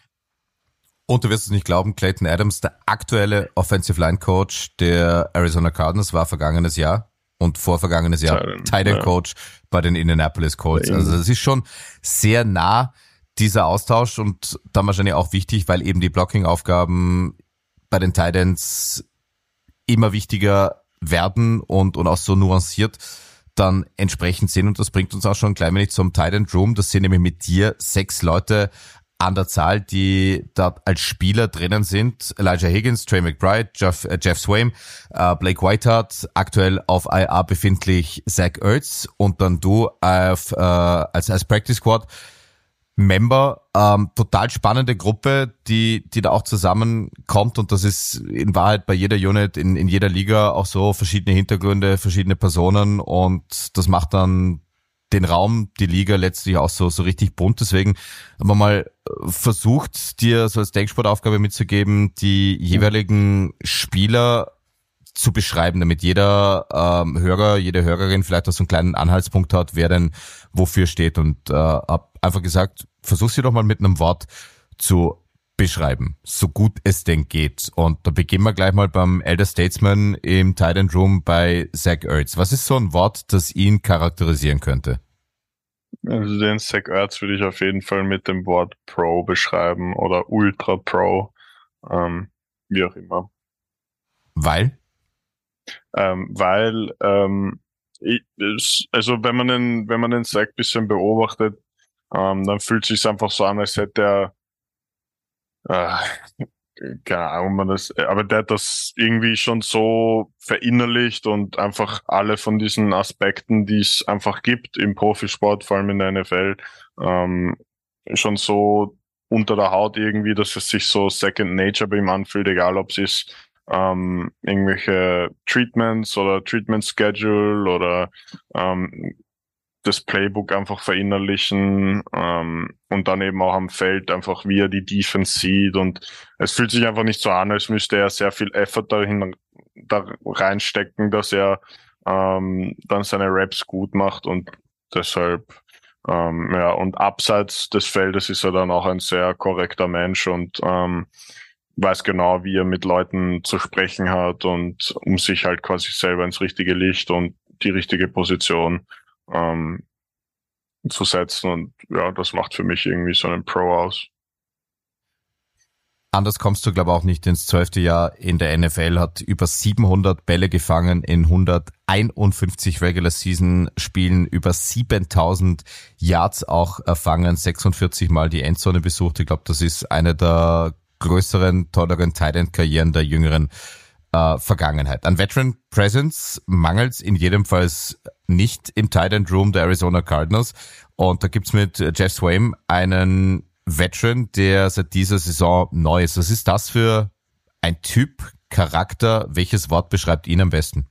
Und du wirst es nicht glauben, Clayton Adams, der aktuelle Offensive Line Coach der Arizona Cardinals, war vergangenes Jahr und vorvergangenes Jahr Tight End Coach bei den Indianapolis Colts. Also es ist schon sehr nah, dieser Austausch, und dann wahrscheinlich auch wichtig, weil eben die Blocking-Aufgaben bei den Tight Ends immer wichtiger werden und, und auch so nuanciert dann entsprechend sind. Und das bringt uns auch schon gleich wenig zum Tight End Room. Das sind nämlich mit dir sechs Leute an der Zahl, die da als Spieler drinnen sind. Elijah Higgins, Trey McBride, Jeff, äh, Jeff Swaim, äh, Blake Whiteheart, aktuell auf I R befindlich Zach Ertz, und dann du auf, äh, als, als Practice Squad Member. Ähm, total spannende Gruppe, die die da auch zusammenkommt, und das ist in Wahrheit bei jeder Unit, in, in jeder Liga auch so, verschiedene Hintergründe, verschiedene Personen, und das macht dann den Raum, die Liga letztlich auch so so richtig bunt. Deswegen haben wir mal versucht, dir so als Denksportaufgabe mitzugeben, die jeweiligen Spieler zu beschreiben, damit jeder ähm, Hörer, jede Hörerin vielleicht auch so einen kleinen Anhaltspunkt hat, wer denn wofür steht, und äh, hab einfach gesagt, versuch sie doch mal mit einem Wort zu beschreiben, so gut es denn geht. Und da beginnen wir gleich mal beim Elder Statesman im Tight End Room bei Zach Ertz. Was ist so ein Wort, das ihn charakterisieren könnte? Also den Zach Ertz würde ich auf jeden Fall mit dem Wort Pro beschreiben oder Ultra Pro, ähm, wie auch immer. Weil? Ähm, weil, ähm, ich, es, also wenn man den, wenn man den Zach ein bisschen beobachtet, ähm, dann fühlt es sich einfach so an, als hätte er, äh, keine Ahnung, man das, aber der hat das irgendwie schon so verinnerlicht und einfach alle von diesen Aspekten, die es einfach gibt im Profisport, vor allem in der N F L, ähm, schon so unter der Haut irgendwie, dass es sich so Second Nature bei ihm anfühlt, egal ob es ist ähm, irgendwelche Treatments oder Treatment Schedule oder ähm, das Playbook einfach verinnerlichen, ähm, und dann eben auch am Feld einfach, wie er die Defense sieht, und es fühlt sich einfach nicht so an, als müsste er sehr viel Effort dahin da reinstecken, dass er ähm, dann seine Reps gut macht, und deshalb ähm, ja, und abseits des Feldes ist er dann auch ein sehr korrekter Mensch und ähm, weiß genau, wie er mit Leuten zu sprechen hat, und um sich halt quasi selber ins richtige Licht und die richtige Position ähm, zu setzen, und ja, das macht für mich irgendwie so einen Pro aus. Anders kommst du, glaube ich, auch nicht ins zwölfte Jahr in der N F L, hat über siebenhundert Bälle gefangen in hunderteinundfünfzig Regular Season Spielen, über siebentausend Yards auch erfangen, sechsundvierzig Mal die Endzone besucht. Ich glaube, das ist eine der größeren, tolleren Tight End Karrieren der jüngeren äh, Vergangenheit. An Veteran Presence mangelt es in jedem Fall nicht im Tight End Room der Arizona Cardinals, und da gibt's mit Jeff Swaim einen Veteran, der seit dieser Saison neu ist. Was ist das für ein Typ, Charakter? Welches Wort beschreibt ihn am besten?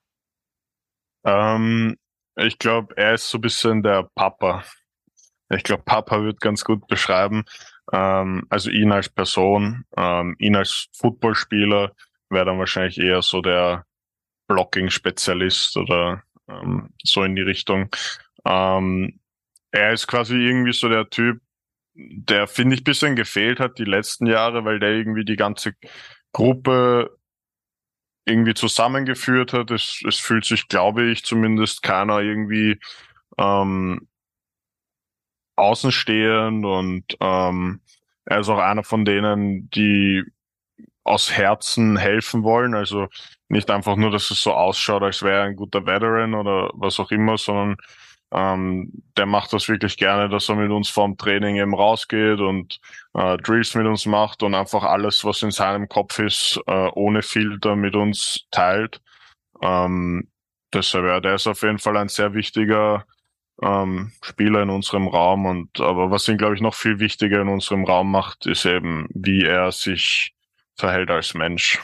Ähm, ich glaube, er ist so ein bisschen der Papa. Ich glaube, Papa wird ganz gut beschreiben. Ähm, also ihn als Person, ähm, ihn als Footballspieler wäre dann wahrscheinlich eher so der Blocking-Spezialist oder ähm, so in die Richtung. Ähm, er ist quasi irgendwie so der Typ, der, finde ich, ein bisschen gefehlt hat die letzten Jahre, weil der irgendwie die ganze Gruppe irgendwie zusammengeführt hat. Es, es fühlt sich, glaube ich, zumindest keiner irgendwie ähm, außenstehend und ähm, er ist auch einer von denen, die aus Herzen helfen wollen. Also nicht einfach nur, dass es so ausschaut, als wäre er ein guter Veteran oder was auch immer, sondern ähm, der macht das wirklich gerne, dass er mit uns vorm Training eben rausgeht und äh, Drills mit uns macht und einfach alles, was in seinem Kopf ist, äh, ohne Filter mit uns teilt. Ähm, deshalb, ja, der ist auf jeden Fall ein sehr wichtiger ähm, Spieler in unserem Raum. Und aber was ihn, glaube ich, noch viel wichtiger in unserem Raum macht, ist eben, wie er sich verhält als Mensch.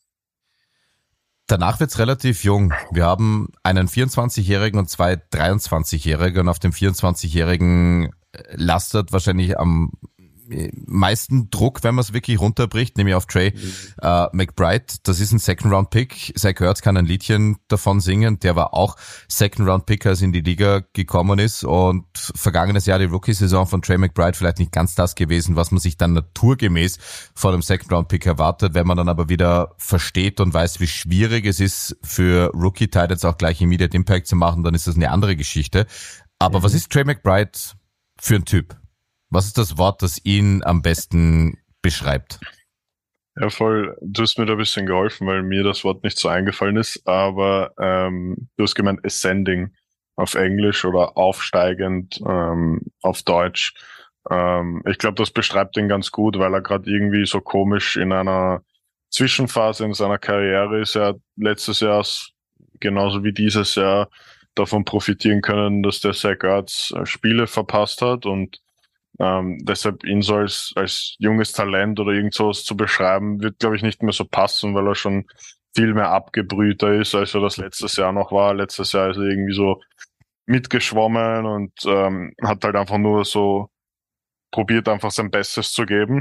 Danach wird's relativ jung. Wir haben einen vierundzwanzigjährigen und zwei dreiundzwanzigjährige und auf dem vierundzwanzigjährigen lastet wahrscheinlich am meisten Druck, wenn man es wirklich runterbricht, nämlich auf Trey mhm. äh, McBride. Das ist ein Second-Round-Pick. Zach Ertz kann ein Liedchen davon singen. Der war auch Second-Round-Pick, als er in die Liga gekommen ist. Und vergangenes Jahr die Rookie-Saison von Trey McBride vielleicht nicht ganz das gewesen, was man sich dann naturgemäß vor dem Second-Round-Pick erwartet. Wenn man dann aber wieder versteht und weiß, wie schwierig es ist, für Rookie-Titans auch gleich Immediate Impact zu machen, dann ist das eine andere Geschichte. Aber mhm. was ist Trey McBride für ein Typ? Was ist das Wort, das ihn am besten beschreibt? Ja, voll. Du hast mir da ein bisschen geholfen, weil mir das Wort nicht so eingefallen ist. Aber ähm, du hast gemeint ascending auf Englisch oder aufsteigend ähm, auf Deutsch. Ähm, ich glaube, das beschreibt ihn ganz gut, weil er gerade irgendwie so komisch in einer Zwischenphase in seiner Karriere ist. Er hat letztes Jahr genauso wie dieses Jahr davon profitieren können, dass der Zach Ertz Spiele verpasst hat und Ähm, deshalb ihn so als, als junges Talent oder irgend sowas zu beschreiben, wird, glaube ich, nicht mehr so passen, weil er schon viel mehr abgebrühter ist, als er das letztes Jahr noch war. Letztes Jahr ist er irgendwie so mitgeschwommen und ähm, hat halt einfach nur so probiert, einfach sein Bestes zu geben.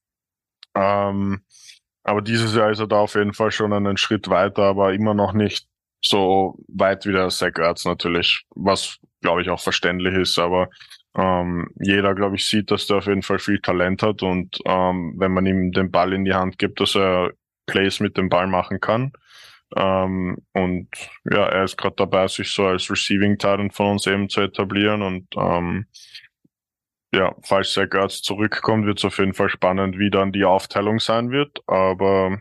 Ähm, aber dieses Jahr ist er da auf jeden Fall schon einen Schritt weiter, aber immer noch nicht so weit wie der Zach Ertz natürlich, was, glaube ich, auch verständlich ist, aber Ähm, jeder, glaube ich, sieht, dass der auf jeden Fall viel Talent hat und ähm, wenn man ihm den Ball in die Hand gibt, dass er Plays mit dem Ball machen kann. Ähm, und ja, er ist gerade dabei, sich so als Receiving Talent von uns eben zu etablieren und ähm, ja, falls Zach Ertz zurückkommt, wird es auf jeden Fall spannend, wie dann die Aufteilung sein wird, aber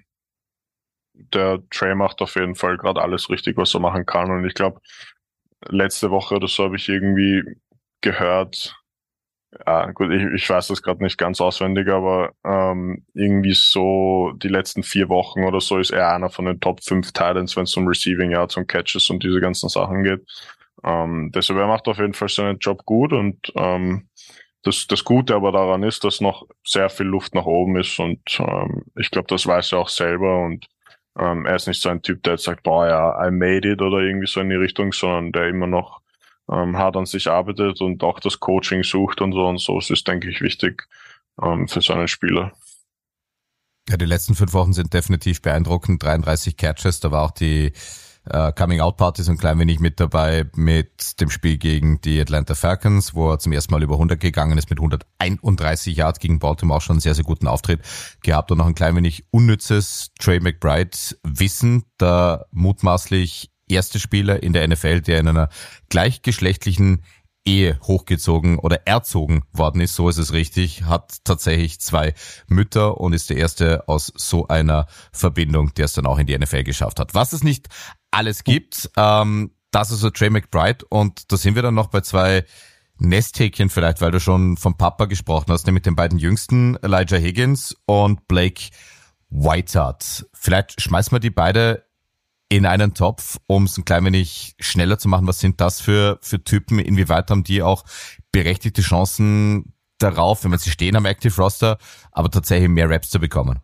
der Trey macht auf jeden Fall gerade alles richtig, was er machen kann und ich glaube, letzte Woche oder so habe ich irgendwie gehört, ja gut, ich, ich weiß das gerade nicht ganz auswendig, aber ähm, irgendwie so die letzten vier Wochen oder so ist er einer von den Top fünf Titans, wenn es um Receiving Yards und Catches und diese ganzen Sachen geht. Ähm, deshalb, er macht auf jeden Fall seinen Job gut und ähm, das, das Gute aber daran ist, dass noch sehr viel Luft nach oben ist und ähm, ich glaube, das weiß er auch selber und ähm, er ist nicht so ein Typ, der jetzt sagt, boah ja, I made it oder irgendwie so in die Richtung, sondern der immer noch Ähm, hart an sich arbeitet und auch das Coaching sucht und so und so. Es ist, denke ich, wichtig ähm, für so einen Spieler. Ja, die letzten fünf Wochen sind definitiv beeindruckend. dreiunddreißig Catches, da war auch die äh, Coming-out-Party so ein klein wenig mit dabei mit dem Spiel gegen die Atlanta Falcons, wo er zum ersten Mal über hundert gegangen ist mit hunderteinunddreißig Yards gegen Baltimore, auch schon einen sehr, sehr guten Auftritt gehabt und noch ein klein wenig unnützes Trey McBride Wissen, da mutmaßlich erste Spieler in der N F L, der in einer gleichgeschlechtlichen Ehe hochgezogen oder erzogen worden ist, so ist es richtig, hat tatsächlich zwei Mütter und ist der erste aus so einer Verbindung, der es dann auch in die N F L geschafft hat. Was es nicht alles gibt, ähm, das ist so Trey McBride und da sind wir dann noch bei zwei Nesthäkchen vielleicht, weil du schon vom Papa gesprochen hast, nämlich den beiden Jüngsten, Elijah Higgins und Blake Whiteheart. Vielleicht schmeißen wir die beide in einen Topf, um es ein klein wenig schneller zu machen. Was sind das für für Typen? Inwieweit haben die auch berechtigte Chancen darauf, wenn man sie stehen am Active Roster, aber tatsächlich mehr Raps zu bekommen?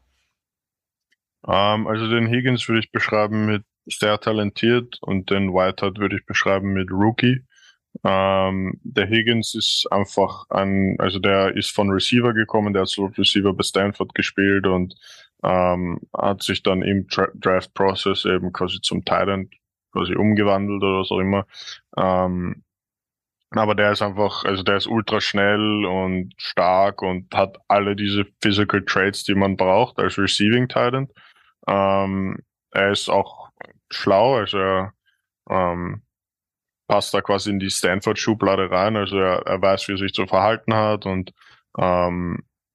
Um, also den Higgins würde ich beschreiben mit sehr talentiert und den Whiteheart würde ich beschreiben mit Rookie. Um, der Higgins ist einfach ein, also der ist von Receiver gekommen, der hat Slot Receiver bei Stanford gespielt und ähm, hat sich dann im Tra- Draft-Process eben quasi zum Tight End quasi umgewandelt oder was auch immer. Ähm, aber der ist einfach, also der ist ultra schnell und stark und hat alle diese Physical Traits, die man braucht als Receiving Tight End. Ähm, er ist auch schlau, also er ähm, passt da quasi in die Stanford-Schublade rein, also er, er weiß, wie er sich zu verhalten hat und ähm,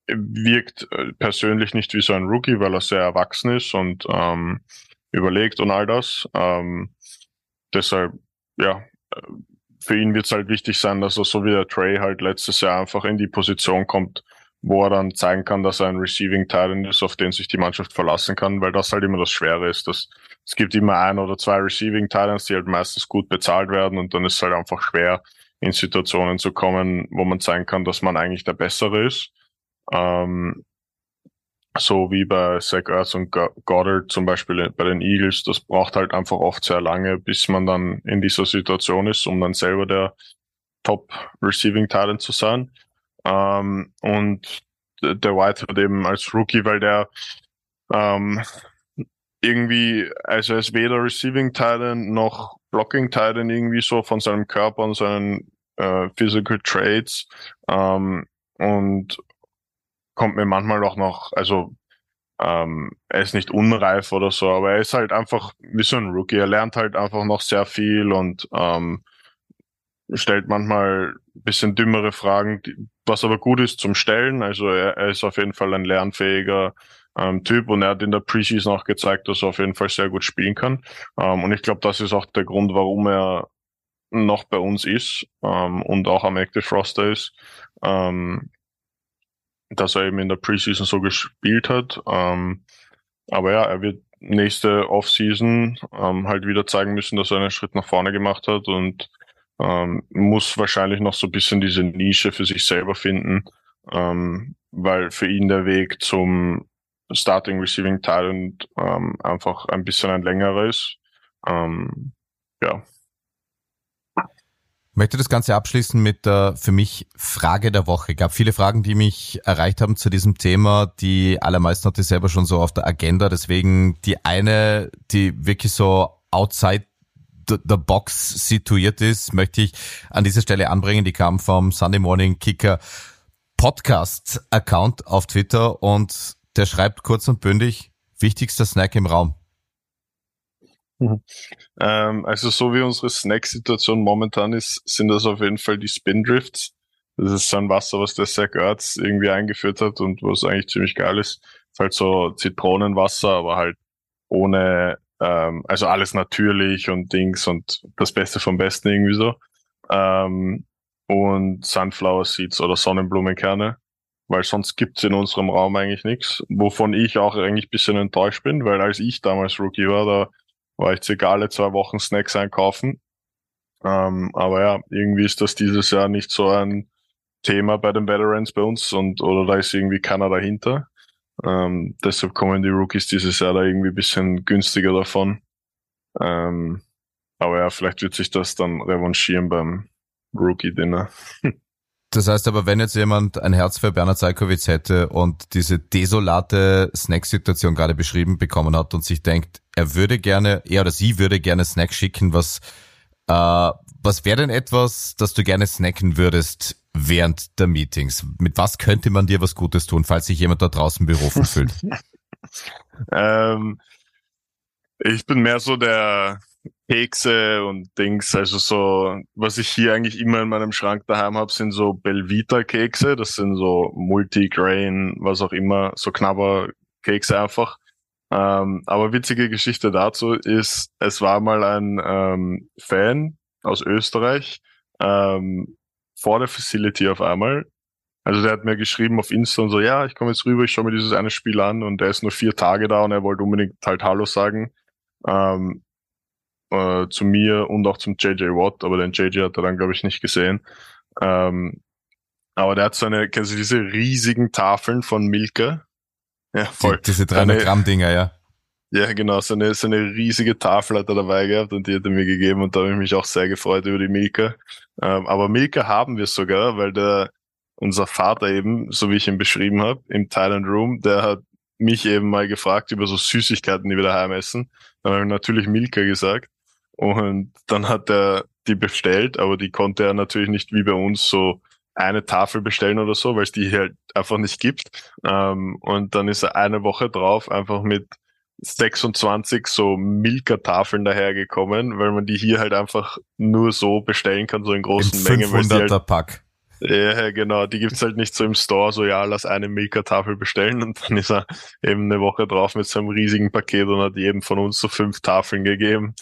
wirkt persönlich nicht wie so ein Rookie, weil er sehr erwachsen ist und ähm, überlegt und all das. Ähm, deshalb, ja, für ihn wird es halt wichtig sein, dass er so wie der Trey halt letztes Jahr einfach in die Position kommt, wo er dann zeigen kann, dass er ein Receiving Titan ist, auf den sich die Mannschaft verlassen kann, weil das halt immer das Schwere ist. Dass, es gibt immer ein oder zwei Receiving Titans, die halt meistens gut bezahlt werden und dann ist es halt einfach schwer, in Situationen zu kommen, wo man zeigen kann, dass man eigentlich der Bessere ist. Ähm, so wie bei Zach Ertz und Goddard zum Beispiel bei den Eagles, das braucht halt einfach oft sehr lange, bis man dann in dieser Situation ist, um dann selber der Top Receiving Talent zu sein. Ähm, und der White hat eben als Rookie, weil der ähm, irgendwie, also er ist weder Receiving Talent noch Blocking Talent irgendwie so von seinem Körper und seinen äh, Physical Traits ähm, und kommt mir manchmal auch noch, also ähm, er ist nicht unreif oder so, aber er ist halt einfach wie so ein Rookie. Er lernt halt einfach noch sehr viel und ähm, stellt manchmal ein bisschen dümmere Fragen, was aber gut ist zum Stellen. Also er, er ist auf jeden Fall ein lernfähiger ähm, Typ und er hat in der Preseason auch gezeigt, dass er auf jeden Fall sehr gut spielen kann. Ähm, und ich glaube, das ist auch der Grund, warum er noch bei uns ist ähm, und auch am Active Roster ist. Ähm, dass er eben in der Preseason so gespielt hat. Ähm, aber ja, er wird nächste Offseason ähm, halt wieder zeigen müssen, dass er einen Schritt nach vorne gemacht hat und ähm, muss wahrscheinlich noch so ein bisschen diese Nische für sich selber finden, ähm, weil für ihn der Weg zum Starting Receiving Talent ähm, einfach ein bisschen ein längerer ist. Ähm, ja. Ich möchte das Ganze abschließen mit der für mich Frage der Woche. Es gab viele Fragen, die mich erreicht haben zu diesem Thema. Die allermeisten hatte ich selber schon so auf der Agenda. Deswegen die eine, die wirklich so outside the, the box situiert ist, möchte ich an dieser Stelle anbringen. Die kam vom Sunday Morning Kicker Podcast Account auf Twitter und der schreibt kurz und bündig, wichtigster Snack im Raum. Ähm, also so wie unsere Snack-Situation momentan ist, sind das auf jeden Fall die Spindrifts. Das ist so ein Wasser, was der Zach Ertz irgendwie eingeführt hat und was eigentlich ziemlich geil ist. Ist halt so Zitronenwasser, aber halt ohne, ähm, also alles natürlich und Dings und das Beste vom Besten irgendwie so. Ähm, und Sunflower Seeds oder Sonnenblumenkerne, weil sonst gibt's in unserem Raum eigentlich nichts, wovon ich auch eigentlich ein bisschen enttäuscht bin, weil als ich damals Rookie war, da war ich circa alle zwei Wochen Snacks einkaufen. Ähm, aber ja, irgendwie ist das dieses Jahr nicht so ein Thema bei den Veterans bei uns und oder da ist irgendwie keiner dahinter. Ähm, deshalb kommen die Rookies dieses Jahr da irgendwie ein bisschen günstiger davon. Ähm, aber ja, vielleicht wird sich das dann revanchieren beim Rookie-Dinner. Das heißt aber, wenn jetzt jemand ein Herz für Bernhard Zajkovic hätte und diese desolate Snack-Situation gerade beschrieben bekommen hat und sich denkt, er würde gerne, er oder sie würde gerne Snacks schicken, was, äh, was wäre denn etwas, das du gerne snacken würdest während der Meetings? Mit was könnte man dir was Gutes tun, falls sich jemand da draußen berufen fühlt? ähm, ich bin mehr so der Kekse und Dings, also so, was ich hier eigentlich immer in meinem Schrank daheim habe, sind so Belvita-Kekse, das sind so Multigrain, was auch immer, so Knabberkekse einfach. Ähm, aber witzige Geschichte dazu ist, es war mal ein ähm, Fan aus Österreich ähm, vor der Facility auf einmal. Also der hat mir geschrieben auf Insta und so, ja, ich komme jetzt rüber, ich schaue mir dieses eine Spiel an und der ist nur vier Tage da und er wollte unbedingt halt Hallo sagen. Ähm, äh, zu mir und auch zum J J Watt, aber den J J hat er dann, glaube ich, nicht gesehen. Ähm, aber der hat so eine, kennst du diese riesigen Tafeln von Milka? Ja, voll. Die, diese dreihundert Gramm Dinger, ja. Ja, genau, so eine, so eine riesige Tafel hat er dabei gehabt und die hat er mir gegeben und da habe ich mich auch sehr gefreut über die Milka. Ähm, aber Milka haben wir sogar, weil der, unser Vater eben, so wie ich ihn beschrieben habe, im Thailand Room, der hat mich eben mal gefragt über so Süßigkeiten, die wir daheim essen. Dann habe ich natürlich Milka gesagt. Und dann hat er die bestellt, aber die konnte er natürlich nicht wie bei uns so eine Tafel bestellen oder so, weil es die halt einfach nicht gibt. Ähm, und dann ist er eine Woche drauf einfach mit sechsundzwanzig so Milka-Tafeln dahergekommen, weil man die hier halt einfach nur so bestellen kann, so in großen Im Mengen. fünfhunderter Pack. Ja, genau, die gibt's halt nicht so im Store, so ja, lass eine Milka-Tafel bestellen und dann ist er eben eine Woche drauf mit so einem riesigen Paket und hat jedem von uns so fünf Tafeln gegeben.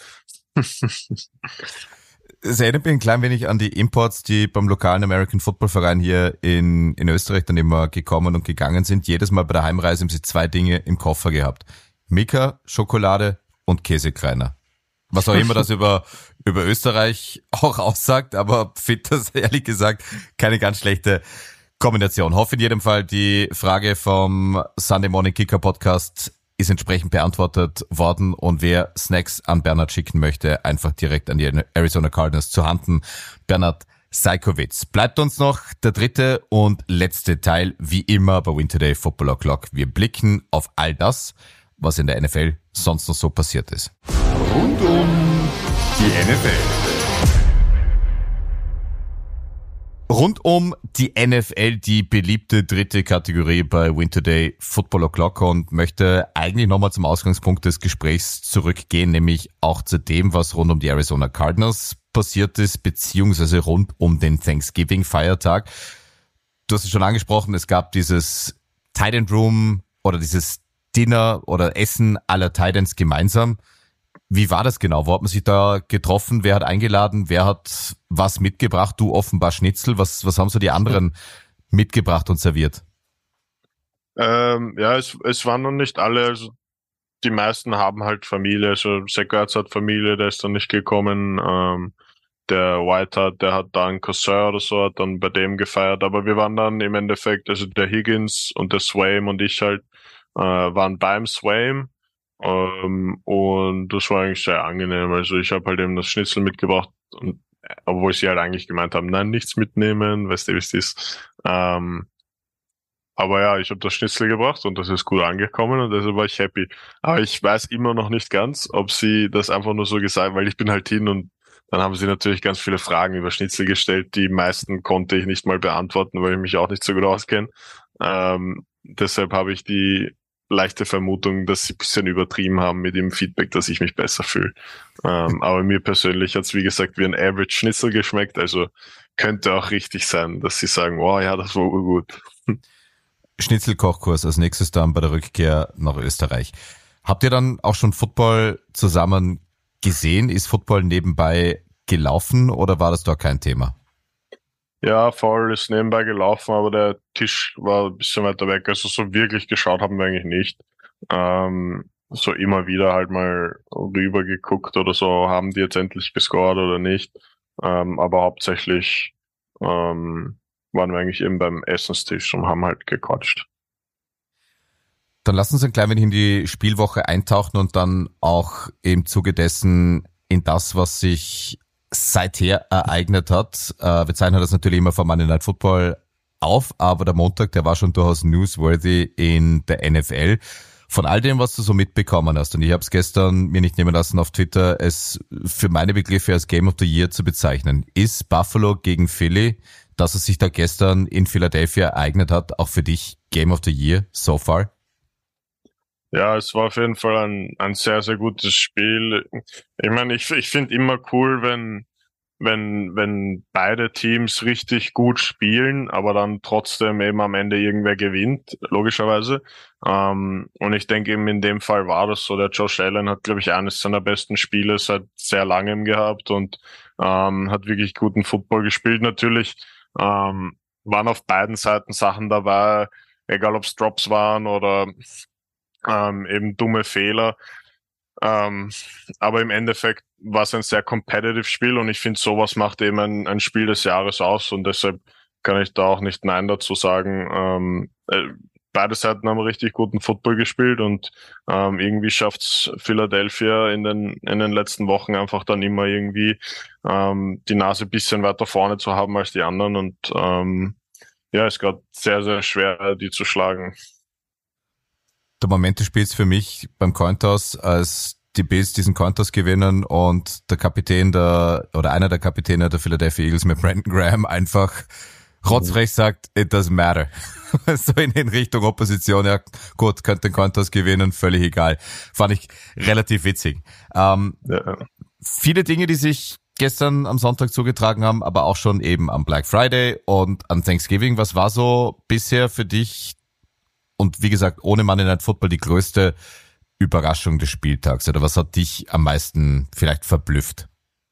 Es erinnert mich ein klein wenig an die Imports, die beim lokalen American Football Verein hier in, in Österreich dann immer gekommen und gegangen sind. Jedes Mal bei der Heimreise haben sie zwei Dinge im Koffer gehabt. Milka, Schokolade und Käsekreiner. Was auch immer das über, über Österreich auch aussagt, aber finde das ehrlich gesagt keine ganz schlechte Kombination. Hoffe in jedem Fall, die Frage vom Sunday Morning Kicker Podcast ist entsprechend beantwortet worden und wer Snacks an Bernhard schicken möchte, einfach direkt an die Arizona Cardinals zu handen. Bernhard Seikowitz. Bleibt uns noch der dritte und letzte Teil, wie immer bei Winterday Football O'Clock. Wir blicken auf all das, was in der N F L sonst noch so passiert ist. Rund um die N F L. Rund um die N F L, die beliebte dritte Kategorie bei Winterday Football O'Clock, und möchte eigentlich nochmal zum Ausgangspunkt des Gesprächs zurückgehen, nämlich auch zu dem, was rund um die Arizona Cardinals passiert ist, beziehungsweise rund um den Thanksgiving-Feiertag. Du hast es schon angesprochen, es gab dieses Tight End Room oder dieses Dinner oder Essen aller Tight Ends gemeinsam. Wie war das genau? Wo hat man sich da getroffen? Wer hat eingeladen? Wer hat was mitgebracht? Du offenbar Schnitzel. Was, was haben so die anderen mitgebracht und serviert? Ähm, ja, es, es waren noch nicht alle. Also die meisten haben halt Familie. Also Zach Ertz hat Familie, der ist dann nicht gekommen. Ähm, der White hat, der hat da einen Cousin oder so, hat dann bei dem gefeiert. Aber wir waren dann im Endeffekt, also der Higgins und der Swaim und ich halt, äh, waren beim Swaim. Um, und das war eigentlich sehr angenehm. Also ich habe halt eben das Schnitzel mitgebracht, und obwohl sie halt eigentlich gemeint haben, nein, nichts mitnehmen, weißt du, wie es ist. Um, aber ja, ich habe das Schnitzel gebracht und das ist gut angekommen und deshalb war ich happy. Aber ich weiß immer noch nicht ganz, ob sie das einfach nur so gesagt, weil ich bin halt hin und dann haben sie natürlich ganz viele Fragen über Schnitzel gestellt. Die meisten konnte ich nicht mal beantworten, weil ich mich auch nicht so gut auskenne. Um, deshalb habe ich die leichte Vermutung, dass sie ein bisschen übertrieben haben mit dem Feedback, dass ich mich besser fühle. Ähm, aber mir persönlich hat es, wie gesagt, wie ein Average Schnitzel geschmeckt. Also könnte auch richtig sein, dass sie sagen, wow, ja, das war gut. Schnitzelkochkurs als nächstes dann bei der Rückkehr nach Österreich. Habt ihr dann auch schon Football zusammen gesehen? Ist Football nebenbei gelaufen oder war das da kein Thema? Ja, voll ist nebenbei gelaufen, aber der Tisch war ein bisschen weiter weg. Also so wirklich geschaut haben wir eigentlich nicht. Ähm, so immer wieder halt mal rüber geguckt oder so, haben die jetzt endlich gescored oder nicht. Ähm, aber hauptsächlich ähm, waren wir eigentlich eben beim Essenstisch und haben halt gequatscht. Dann lass uns ein klein wenig in die Spielwoche eintauchen und dann auch im Zuge dessen in das, was sich seither ereignet hat. Äh, wir zeichnen das natürlich immer vor Monday Night Football auf, aber der Montag, der war schon durchaus newsworthy in der N F L. Von all dem, was du so mitbekommen hast, und ich habe es gestern mir nicht nehmen lassen auf Twitter, es für meine Begriffe als Game of the Year zu bezeichnen. Ist Buffalo gegen Philly, dass es sich da gestern in Philadelphia ereignet hat, auch für dich Game of the Year so far? Ja, es war auf jeden Fall ein, ein sehr, sehr gutes Spiel. Ich meine, ich, ich finde immer cool, wenn, wenn, wenn beide Teams richtig gut spielen, aber dann trotzdem eben am Ende irgendwer gewinnt, logischerweise. Ähm, und ich denke eben in dem Fall war das so. Der Josh Allen hat, glaube ich, eines seiner besten Spiele seit sehr langem gehabt und ähm, hat wirklich guten Football gespielt. Natürlich ähm, waren auf beiden Seiten Sachen dabei, egal ob es Drops waren oder Ähm, eben dumme Fehler. Ähm, aber im Endeffekt war es ein sehr competitive Spiel und ich finde, sowas macht eben ein, ein Spiel des Jahres aus und deshalb kann ich da auch nicht Nein dazu sagen. Ähm, äh, beide Seiten haben richtig guten Football gespielt und ähm, irgendwie schafft's Philadelphia in den in den letzten Wochen einfach dann immer irgendwie ähm, die Nase ein bisschen weiter vorne zu haben als die anderen und ähm, ja, ist gerade sehr, sehr schwer, die zu schlagen. Der Moment des Spiels für mich beim Cointoss, als die Bills diesen Cointoss gewinnen und der Kapitän der, oder einer der Kapitäne der Philadelphia Eagles mit Brandon Graham einfach rotzfrech sagt, it doesn't matter. So in, in Richtung Opposition, ja gut, könnte den Cointoss gewinnen, völlig egal. Fand ich relativ witzig. Ähm, Ja. Viele Dinge, die sich gestern am Sonntag zugetragen haben, aber auch schon eben am Black Friday und an Thanksgiving. Was war so bisher für dich und wie gesagt ohne Monday Night Football die größte Überraschung des Spieltags? Oder was hat dich am meisten vielleicht verblüfft?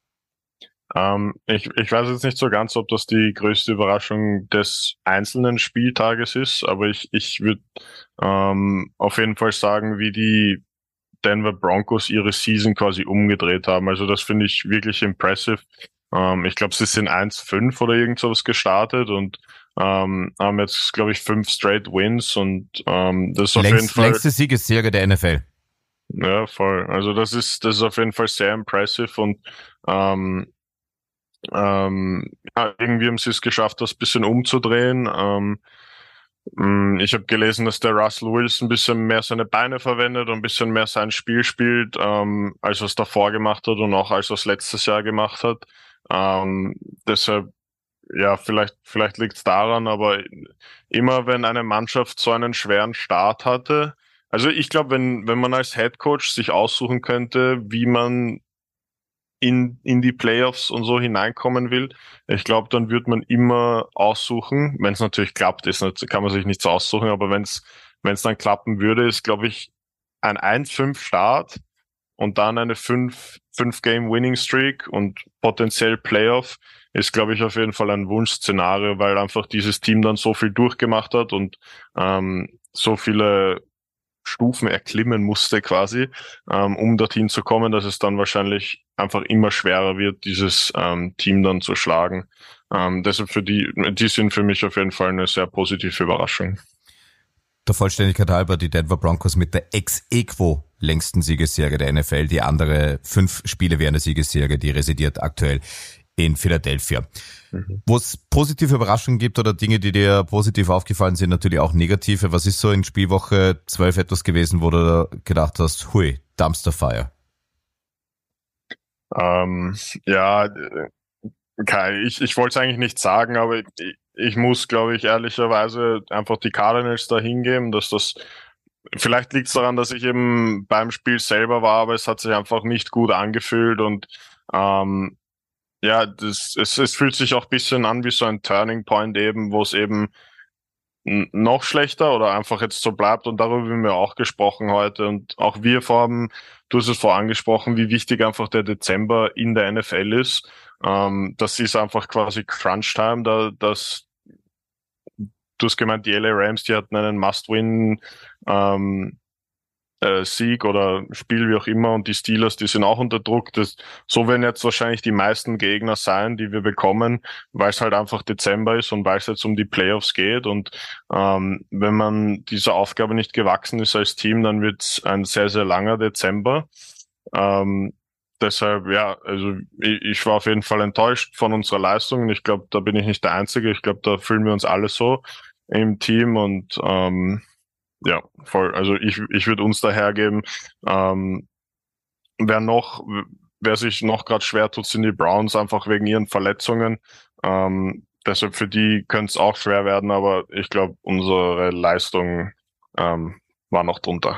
Ähm, ich, ich weiß jetzt nicht so ganz, ob das die größte Überraschung des einzelnen Spieltages ist, aber ich, ich würde ähm, auf jeden Fall sagen, wie die Denver Broncos ihre Season quasi umgedreht haben. Also das finde ich wirklich impressive. Ähm, ich glaube, sie sind eins fünf oder irgend sowas gestartet und ähm, haben jetzt, glaube ich, fünf straight Wins und ähm, das ist auf Längst, jeden Fall längste Siegesserie der N F L. Ja, voll. Also das ist das ist auf jeden Fall sehr impressive und ähm, ähm, ja, irgendwie haben sie es geschafft, das ein bisschen umzudrehen. Ähm, mh, ich habe gelesen, dass der Russell Wilson ein bisschen mehr seine Beine verwendet und ein bisschen mehr sein Spiel spielt, ähm, als er es davor gemacht hat und auch als er es letztes Jahr gemacht hat. Ähm, deshalb, ja, vielleicht vielleicht liegt es daran, aber immer wenn eine Mannschaft so einen schweren Start hatte, also ich glaube, wenn wenn man als Head Coach sich aussuchen könnte, wie man in in die Playoffs und so hineinkommen will, ich glaube, dann wird man immer aussuchen, wenn es natürlich klappt, ist nicht, kann man sich nichts aussuchen, aber wenn es wenn es dann klappen würde, ist, glaube ich, ein eins fünf Start und dann eine fünf fünf Game Winning Streak und potenziell Playoff ist, glaube ich, auf jeden Fall ein Wunschszenario, weil einfach dieses Team dann so viel durchgemacht hat und ähm, so viele Stufen erklimmen musste quasi, ähm, um dorthin zu kommen, dass es dann wahrscheinlich einfach immer schwerer wird, dieses ähm, Team dann zu schlagen. Ähm, deshalb für die, die sind für mich auf jeden Fall eine sehr positive Überraschung. Der Vollständigkeit halber die Denver Broncos mit der ex-equo längsten Siegesserie der N F L. Die andere fünf Spiele während der Siegesserie, die residiert aktuell in Philadelphia. Mhm. Wo es positive Überraschungen gibt oder Dinge, die dir positiv aufgefallen sind, natürlich auch negative. Was ist so in Spielwoche zwölf etwas gewesen, wo du gedacht hast, hui, Dumpster Fire? Ähm, ja, Kai, ich, ich wollte es eigentlich nicht sagen, aber ich, ich muss, glaube ich, ehrlicherweise einfach die Cardinals da hingeben, dass das, vielleicht liegt es daran, dass ich eben beim Spiel selber war, aber es hat sich einfach nicht gut angefühlt und ähm, ja, das, es, es fühlt sich auch ein bisschen an wie so ein Turning Point eben, wo es eben noch schlechter oder einfach jetzt so bleibt und darüber haben wir auch gesprochen heute und auch wir vorhaben, du hast es vorher angesprochen, wie wichtig einfach der Dezember in der N F L ist. Ähm, das ist einfach quasi Crunch Time, da, das, du hast gemeint, die L A Rams, die hatten einen Must-Win, ähm, äh, Sieg oder Spiel, wie auch immer, und die Steelers, die sind auch unter Druck. Das, so werden jetzt wahrscheinlich die meisten Gegner sein, die wir bekommen, weil es halt einfach Dezember ist und weil es jetzt um die Playoffs geht. Und ähm, wenn man dieser Aufgabe nicht gewachsen ist als Team, dann wird es ein sehr, sehr langer Dezember. Ähm, deshalb, ja, also ich, ich war auf jeden Fall enttäuscht von unserer Leistung. Und ich glaube, da bin ich nicht der Einzige. Ich glaube, da fühlen wir uns alle so im Team und ähm, ja, voll. Also ich ich würde uns da hergeben. Ähm, wer noch, wer sich noch gerade schwer tut, sind die Browns, einfach wegen ihren Verletzungen. Ähm, deshalb für die könnte es auch schwer werden, aber ich glaube, unsere Leistung ähm, war noch drunter.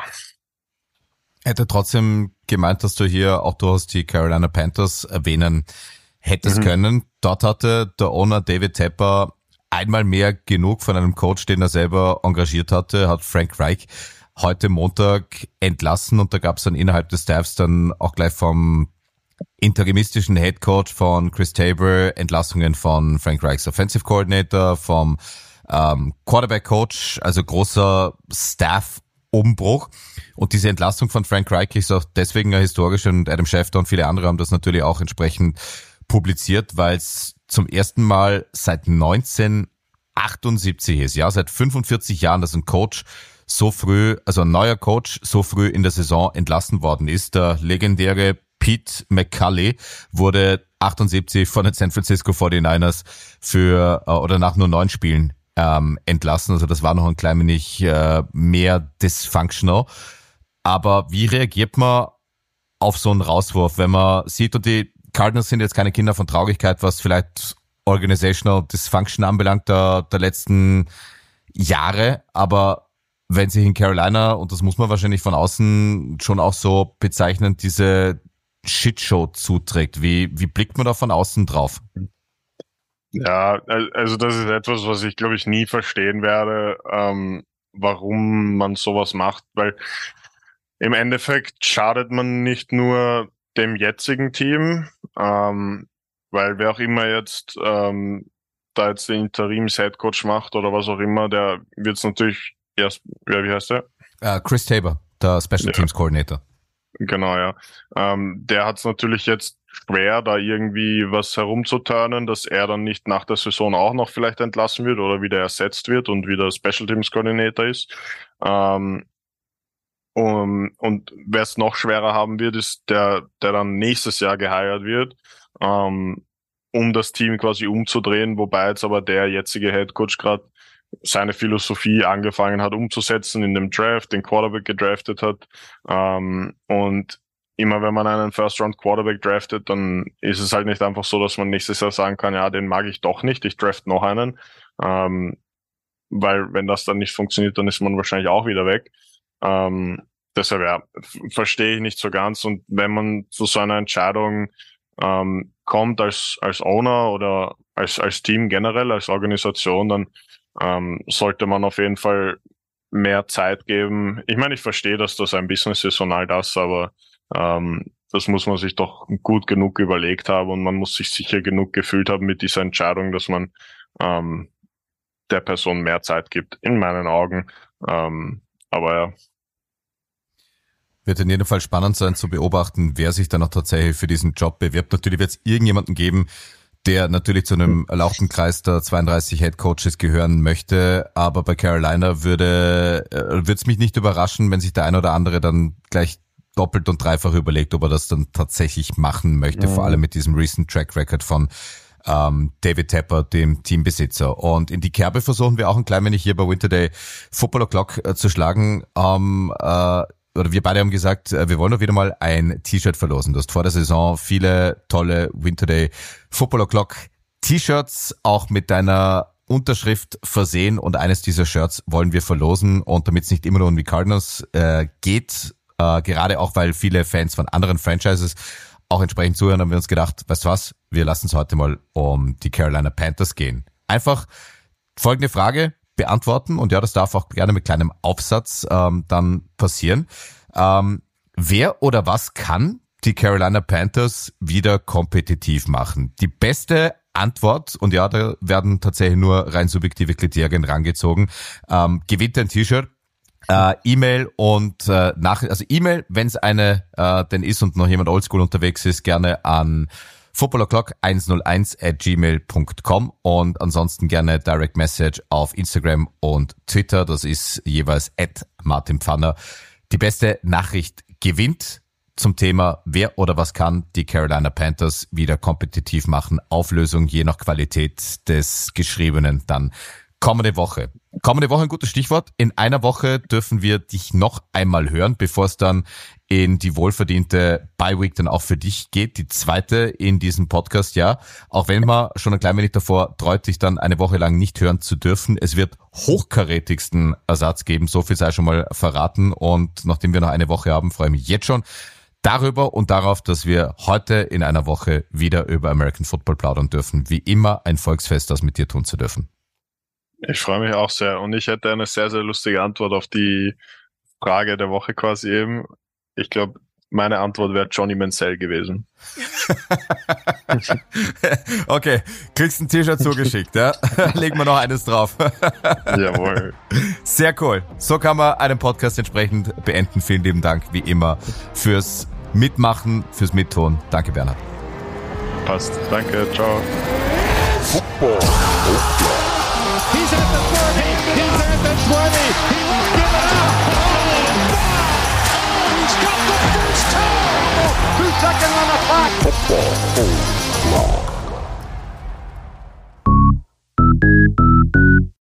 Hätte trotzdem gemeint, dass du hier auch durchaus die Carolina Panthers erwähnen hättest mhm. können. Dort hatte der Owner David Tepper einmal mehr genug von einem Coach, den er selber engagiert hatte, hat Frank Reich heute Montag entlassen und da gab es dann innerhalb des Staffs dann auch gleich vom interimistischen Head Coach von Chris Tabor Entlassungen von Frank Reichs Offensive Coordinator, vom ähm, Quarterback Coach, also großer Staff-Umbruch. Und diese Entlassung von Frank Reich ist auch deswegen eine historische und Adam Schefter und viele andere haben das natürlich auch entsprechend publiziert, weil es zum ersten Mal seit neunzehnhundertachtundsiebzig ist, ja, seit fünfundvierzig Jahren, dass ein Coach so früh, also ein neuer Coach so früh in der Saison entlassen worden ist. Der legendäre Pete McCulley wurde achtundsiebzig von den San Francisco forty-niners für, oder nach nur neun Spielen ähm, entlassen. Also das war noch ein klein wenig äh, mehr dysfunctional. Aber wie reagiert man auf so einen Rauswurf, wenn man sieht, und die Cardinals sind jetzt keine Kinder von Traurigkeit, was vielleicht Organizational Dysfunction anbelangt der, der letzten Jahre, aber wenn sich in Carolina, und das muss man wahrscheinlich von außen schon auch so bezeichnen, diese Shitshow zuträgt. Wie, wie blickt man da von außen drauf? Ja, also das ist etwas, was ich, glaube ich, nie verstehen werde, ähm, warum man sowas macht, weil im Endeffekt schadet man nicht nur dem jetzigen Team, ähm, weil wer auch immer jetzt ähm, da jetzt den Interims-Headcoach macht oder was auch immer, der wird es natürlich erst, ja, wie heißt der? Uh, Chris Tabor, der Special Teams ja. Coordinator. Genau, ja. Ähm, der hat es natürlich jetzt schwer, da irgendwie was herumzuturnen, dass er dann nicht nach der Saison auch noch vielleicht entlassen wird oder wieder ersetzt wird und wieder Special Teams Coordinator ist. Ähm, und und wer es noch schwerer haben wird, ist der, der dann nächstes Jahr geheiert wird, ähm, um das Team quasi umzudrehen, wobei jetzt aber der jetzige Headcoach gerade seine Philosophie angefangen hat umzusetzen in dem Draft, den Quarterback gedraftet hat. Ähm, und immer wenn man einen First-Round-Quarterback draftet, dann ist es halt nicht einfach so, dass man nächstes Jahr sagen kann, ja, den mag ich doch nicht, ich draft noch einen. Ähm, weil wenn das dann nicht funktioniert, dann ist man wahrscheinlich auch wieder weg. Ähm, deshalb, ja, f- verstehe ich nicht so ganz. Und wenn man zu so einer Entscheidung ähm, kommt als als Owner oder als als Team generell, als Organisation, dann ähm, sollte man auf jeden Fall mehr Zeit geben. Ich meine, ich verstehe, dass das ein Business ist und all das, aber ähm, das muss man sich doch gut genug überlegt haben und man muss sich sicher genug gefühlt haben mit dieser Entscheidung, dass man ähm, der Person mehr Zeit gibt, in meinen Augen. Ähm, aber ja. Wird in jedem Fall spannend sein zu beobachten, wer sich dann noch tatsächlich für diesen Job bewirbt. Natürlich wird es irgendjemanden geben, der natürlich zu einem erlauchten Kreis der zweiunddreißig Head Coaches gehören möchte, aber bei Carolina würde äh, würde es mich nicht überraschen, wenn sich der ein oder andere dann gleich doppelt und dreifach überlegt, ob er das dann tatsächlich machen möchte, mhm. vor allem mit diesem recent Track Record von ähm, David Tepper, dem Teambesitzer. Und in die Kerbe versuchen wir auch ein klein wenig hier bei Winter Day Football O'Clock äh, zu schlagen. Ähm, äh, oder wir beide haben gesagt, wir wollen doch wieder mal ein T-Shirt verlosen. Du hast vor der Saison viele tolle Winter Day Football O'Clock T-Shirts auch mit deiner Unterschrift versehen und eines dieser Shirts wollen wir verlosen. Und damit es nicht immer nur um die Cardinals äh, geht, äh, gerade auch weil viele Fans von anderen Franchises auch entsprechend zuhören, haben wir uns gedacht, weißt du was, wir lassen es heute mal um die Carolina Panthers gehen. Einfach folgende Frage beantworten und ja, das darf auch gerne mit kleinem Aufsatz ähm, dann passieren. Ähm, wer oder was kann die Carolina Panthers wieder kompetitiv machen? Die beste Antwort, und ja, da werden tatsächlich nur rein subjektive Kriterien rangezogen, ähm, gewinnt ein T-Shirt. Äh, E-Mail und äh, nach, also E-Mail, wenn es eine äh, denn ist und noch jemand oldschool unterwegs ist, gerne an footballoclock hunderteins at gmail punkt com und ansonsten gerne Direct Message auf Instagram und Twitter. Das ist jeweils at Martin Pfanner. Die beste Nachricht gewinnt zum Thema wer oder was kann die Carolina Panthers wieder kompetitiv machen. Auflösung je nach Qualität des Geschriebenen dann kommende Woche. Kommende Woche ein gutes Stichwort. In einer Woche dürfen wir dich noch einmal hören, bevor es dann in die wohlverdiente Bye-Week dann auch für dich geht. Die zweite in diesem Podcast, ja. Auch wenn man schon ein klein wenig davor treut, dich dann eine Woche lang nicht hören zu dürfen. Es wird hochkarätigsten Ersatz geben. So viel sei schon mal verraten. Und nachdem wir noch eine Woche haben, freue ich mich jetzt schon darüber und darauf, dass wir heute in einer Woche wieder über American Football plaudern dürfen. Wie immer ein Volksfest, das mit dir tun zu dürfen. Ich freue mich auch sehr und ich hätte eine sehr, sehr lustige Antwort auf die Frage der Woche quasi eben. Ich glaube, meine Antwort wäre Johnny Manziel gewesen. Okay, kriegst ein T-Shirt zugeschickt, ja? Legen wir noch eines drauf. Jawohl. Sehr cool. So kann man einen Podcast entsprechend beenden. Vielen lieben Dank, wie immer, fürs Mitmachen, fürs Mittun. Danke, Bernhard. Passt. Danke. Ciao. Football. He's at the thirty. He's at the twenty. He won't give it up. Oh, he's got the first time. Two seconds on the clock. Football.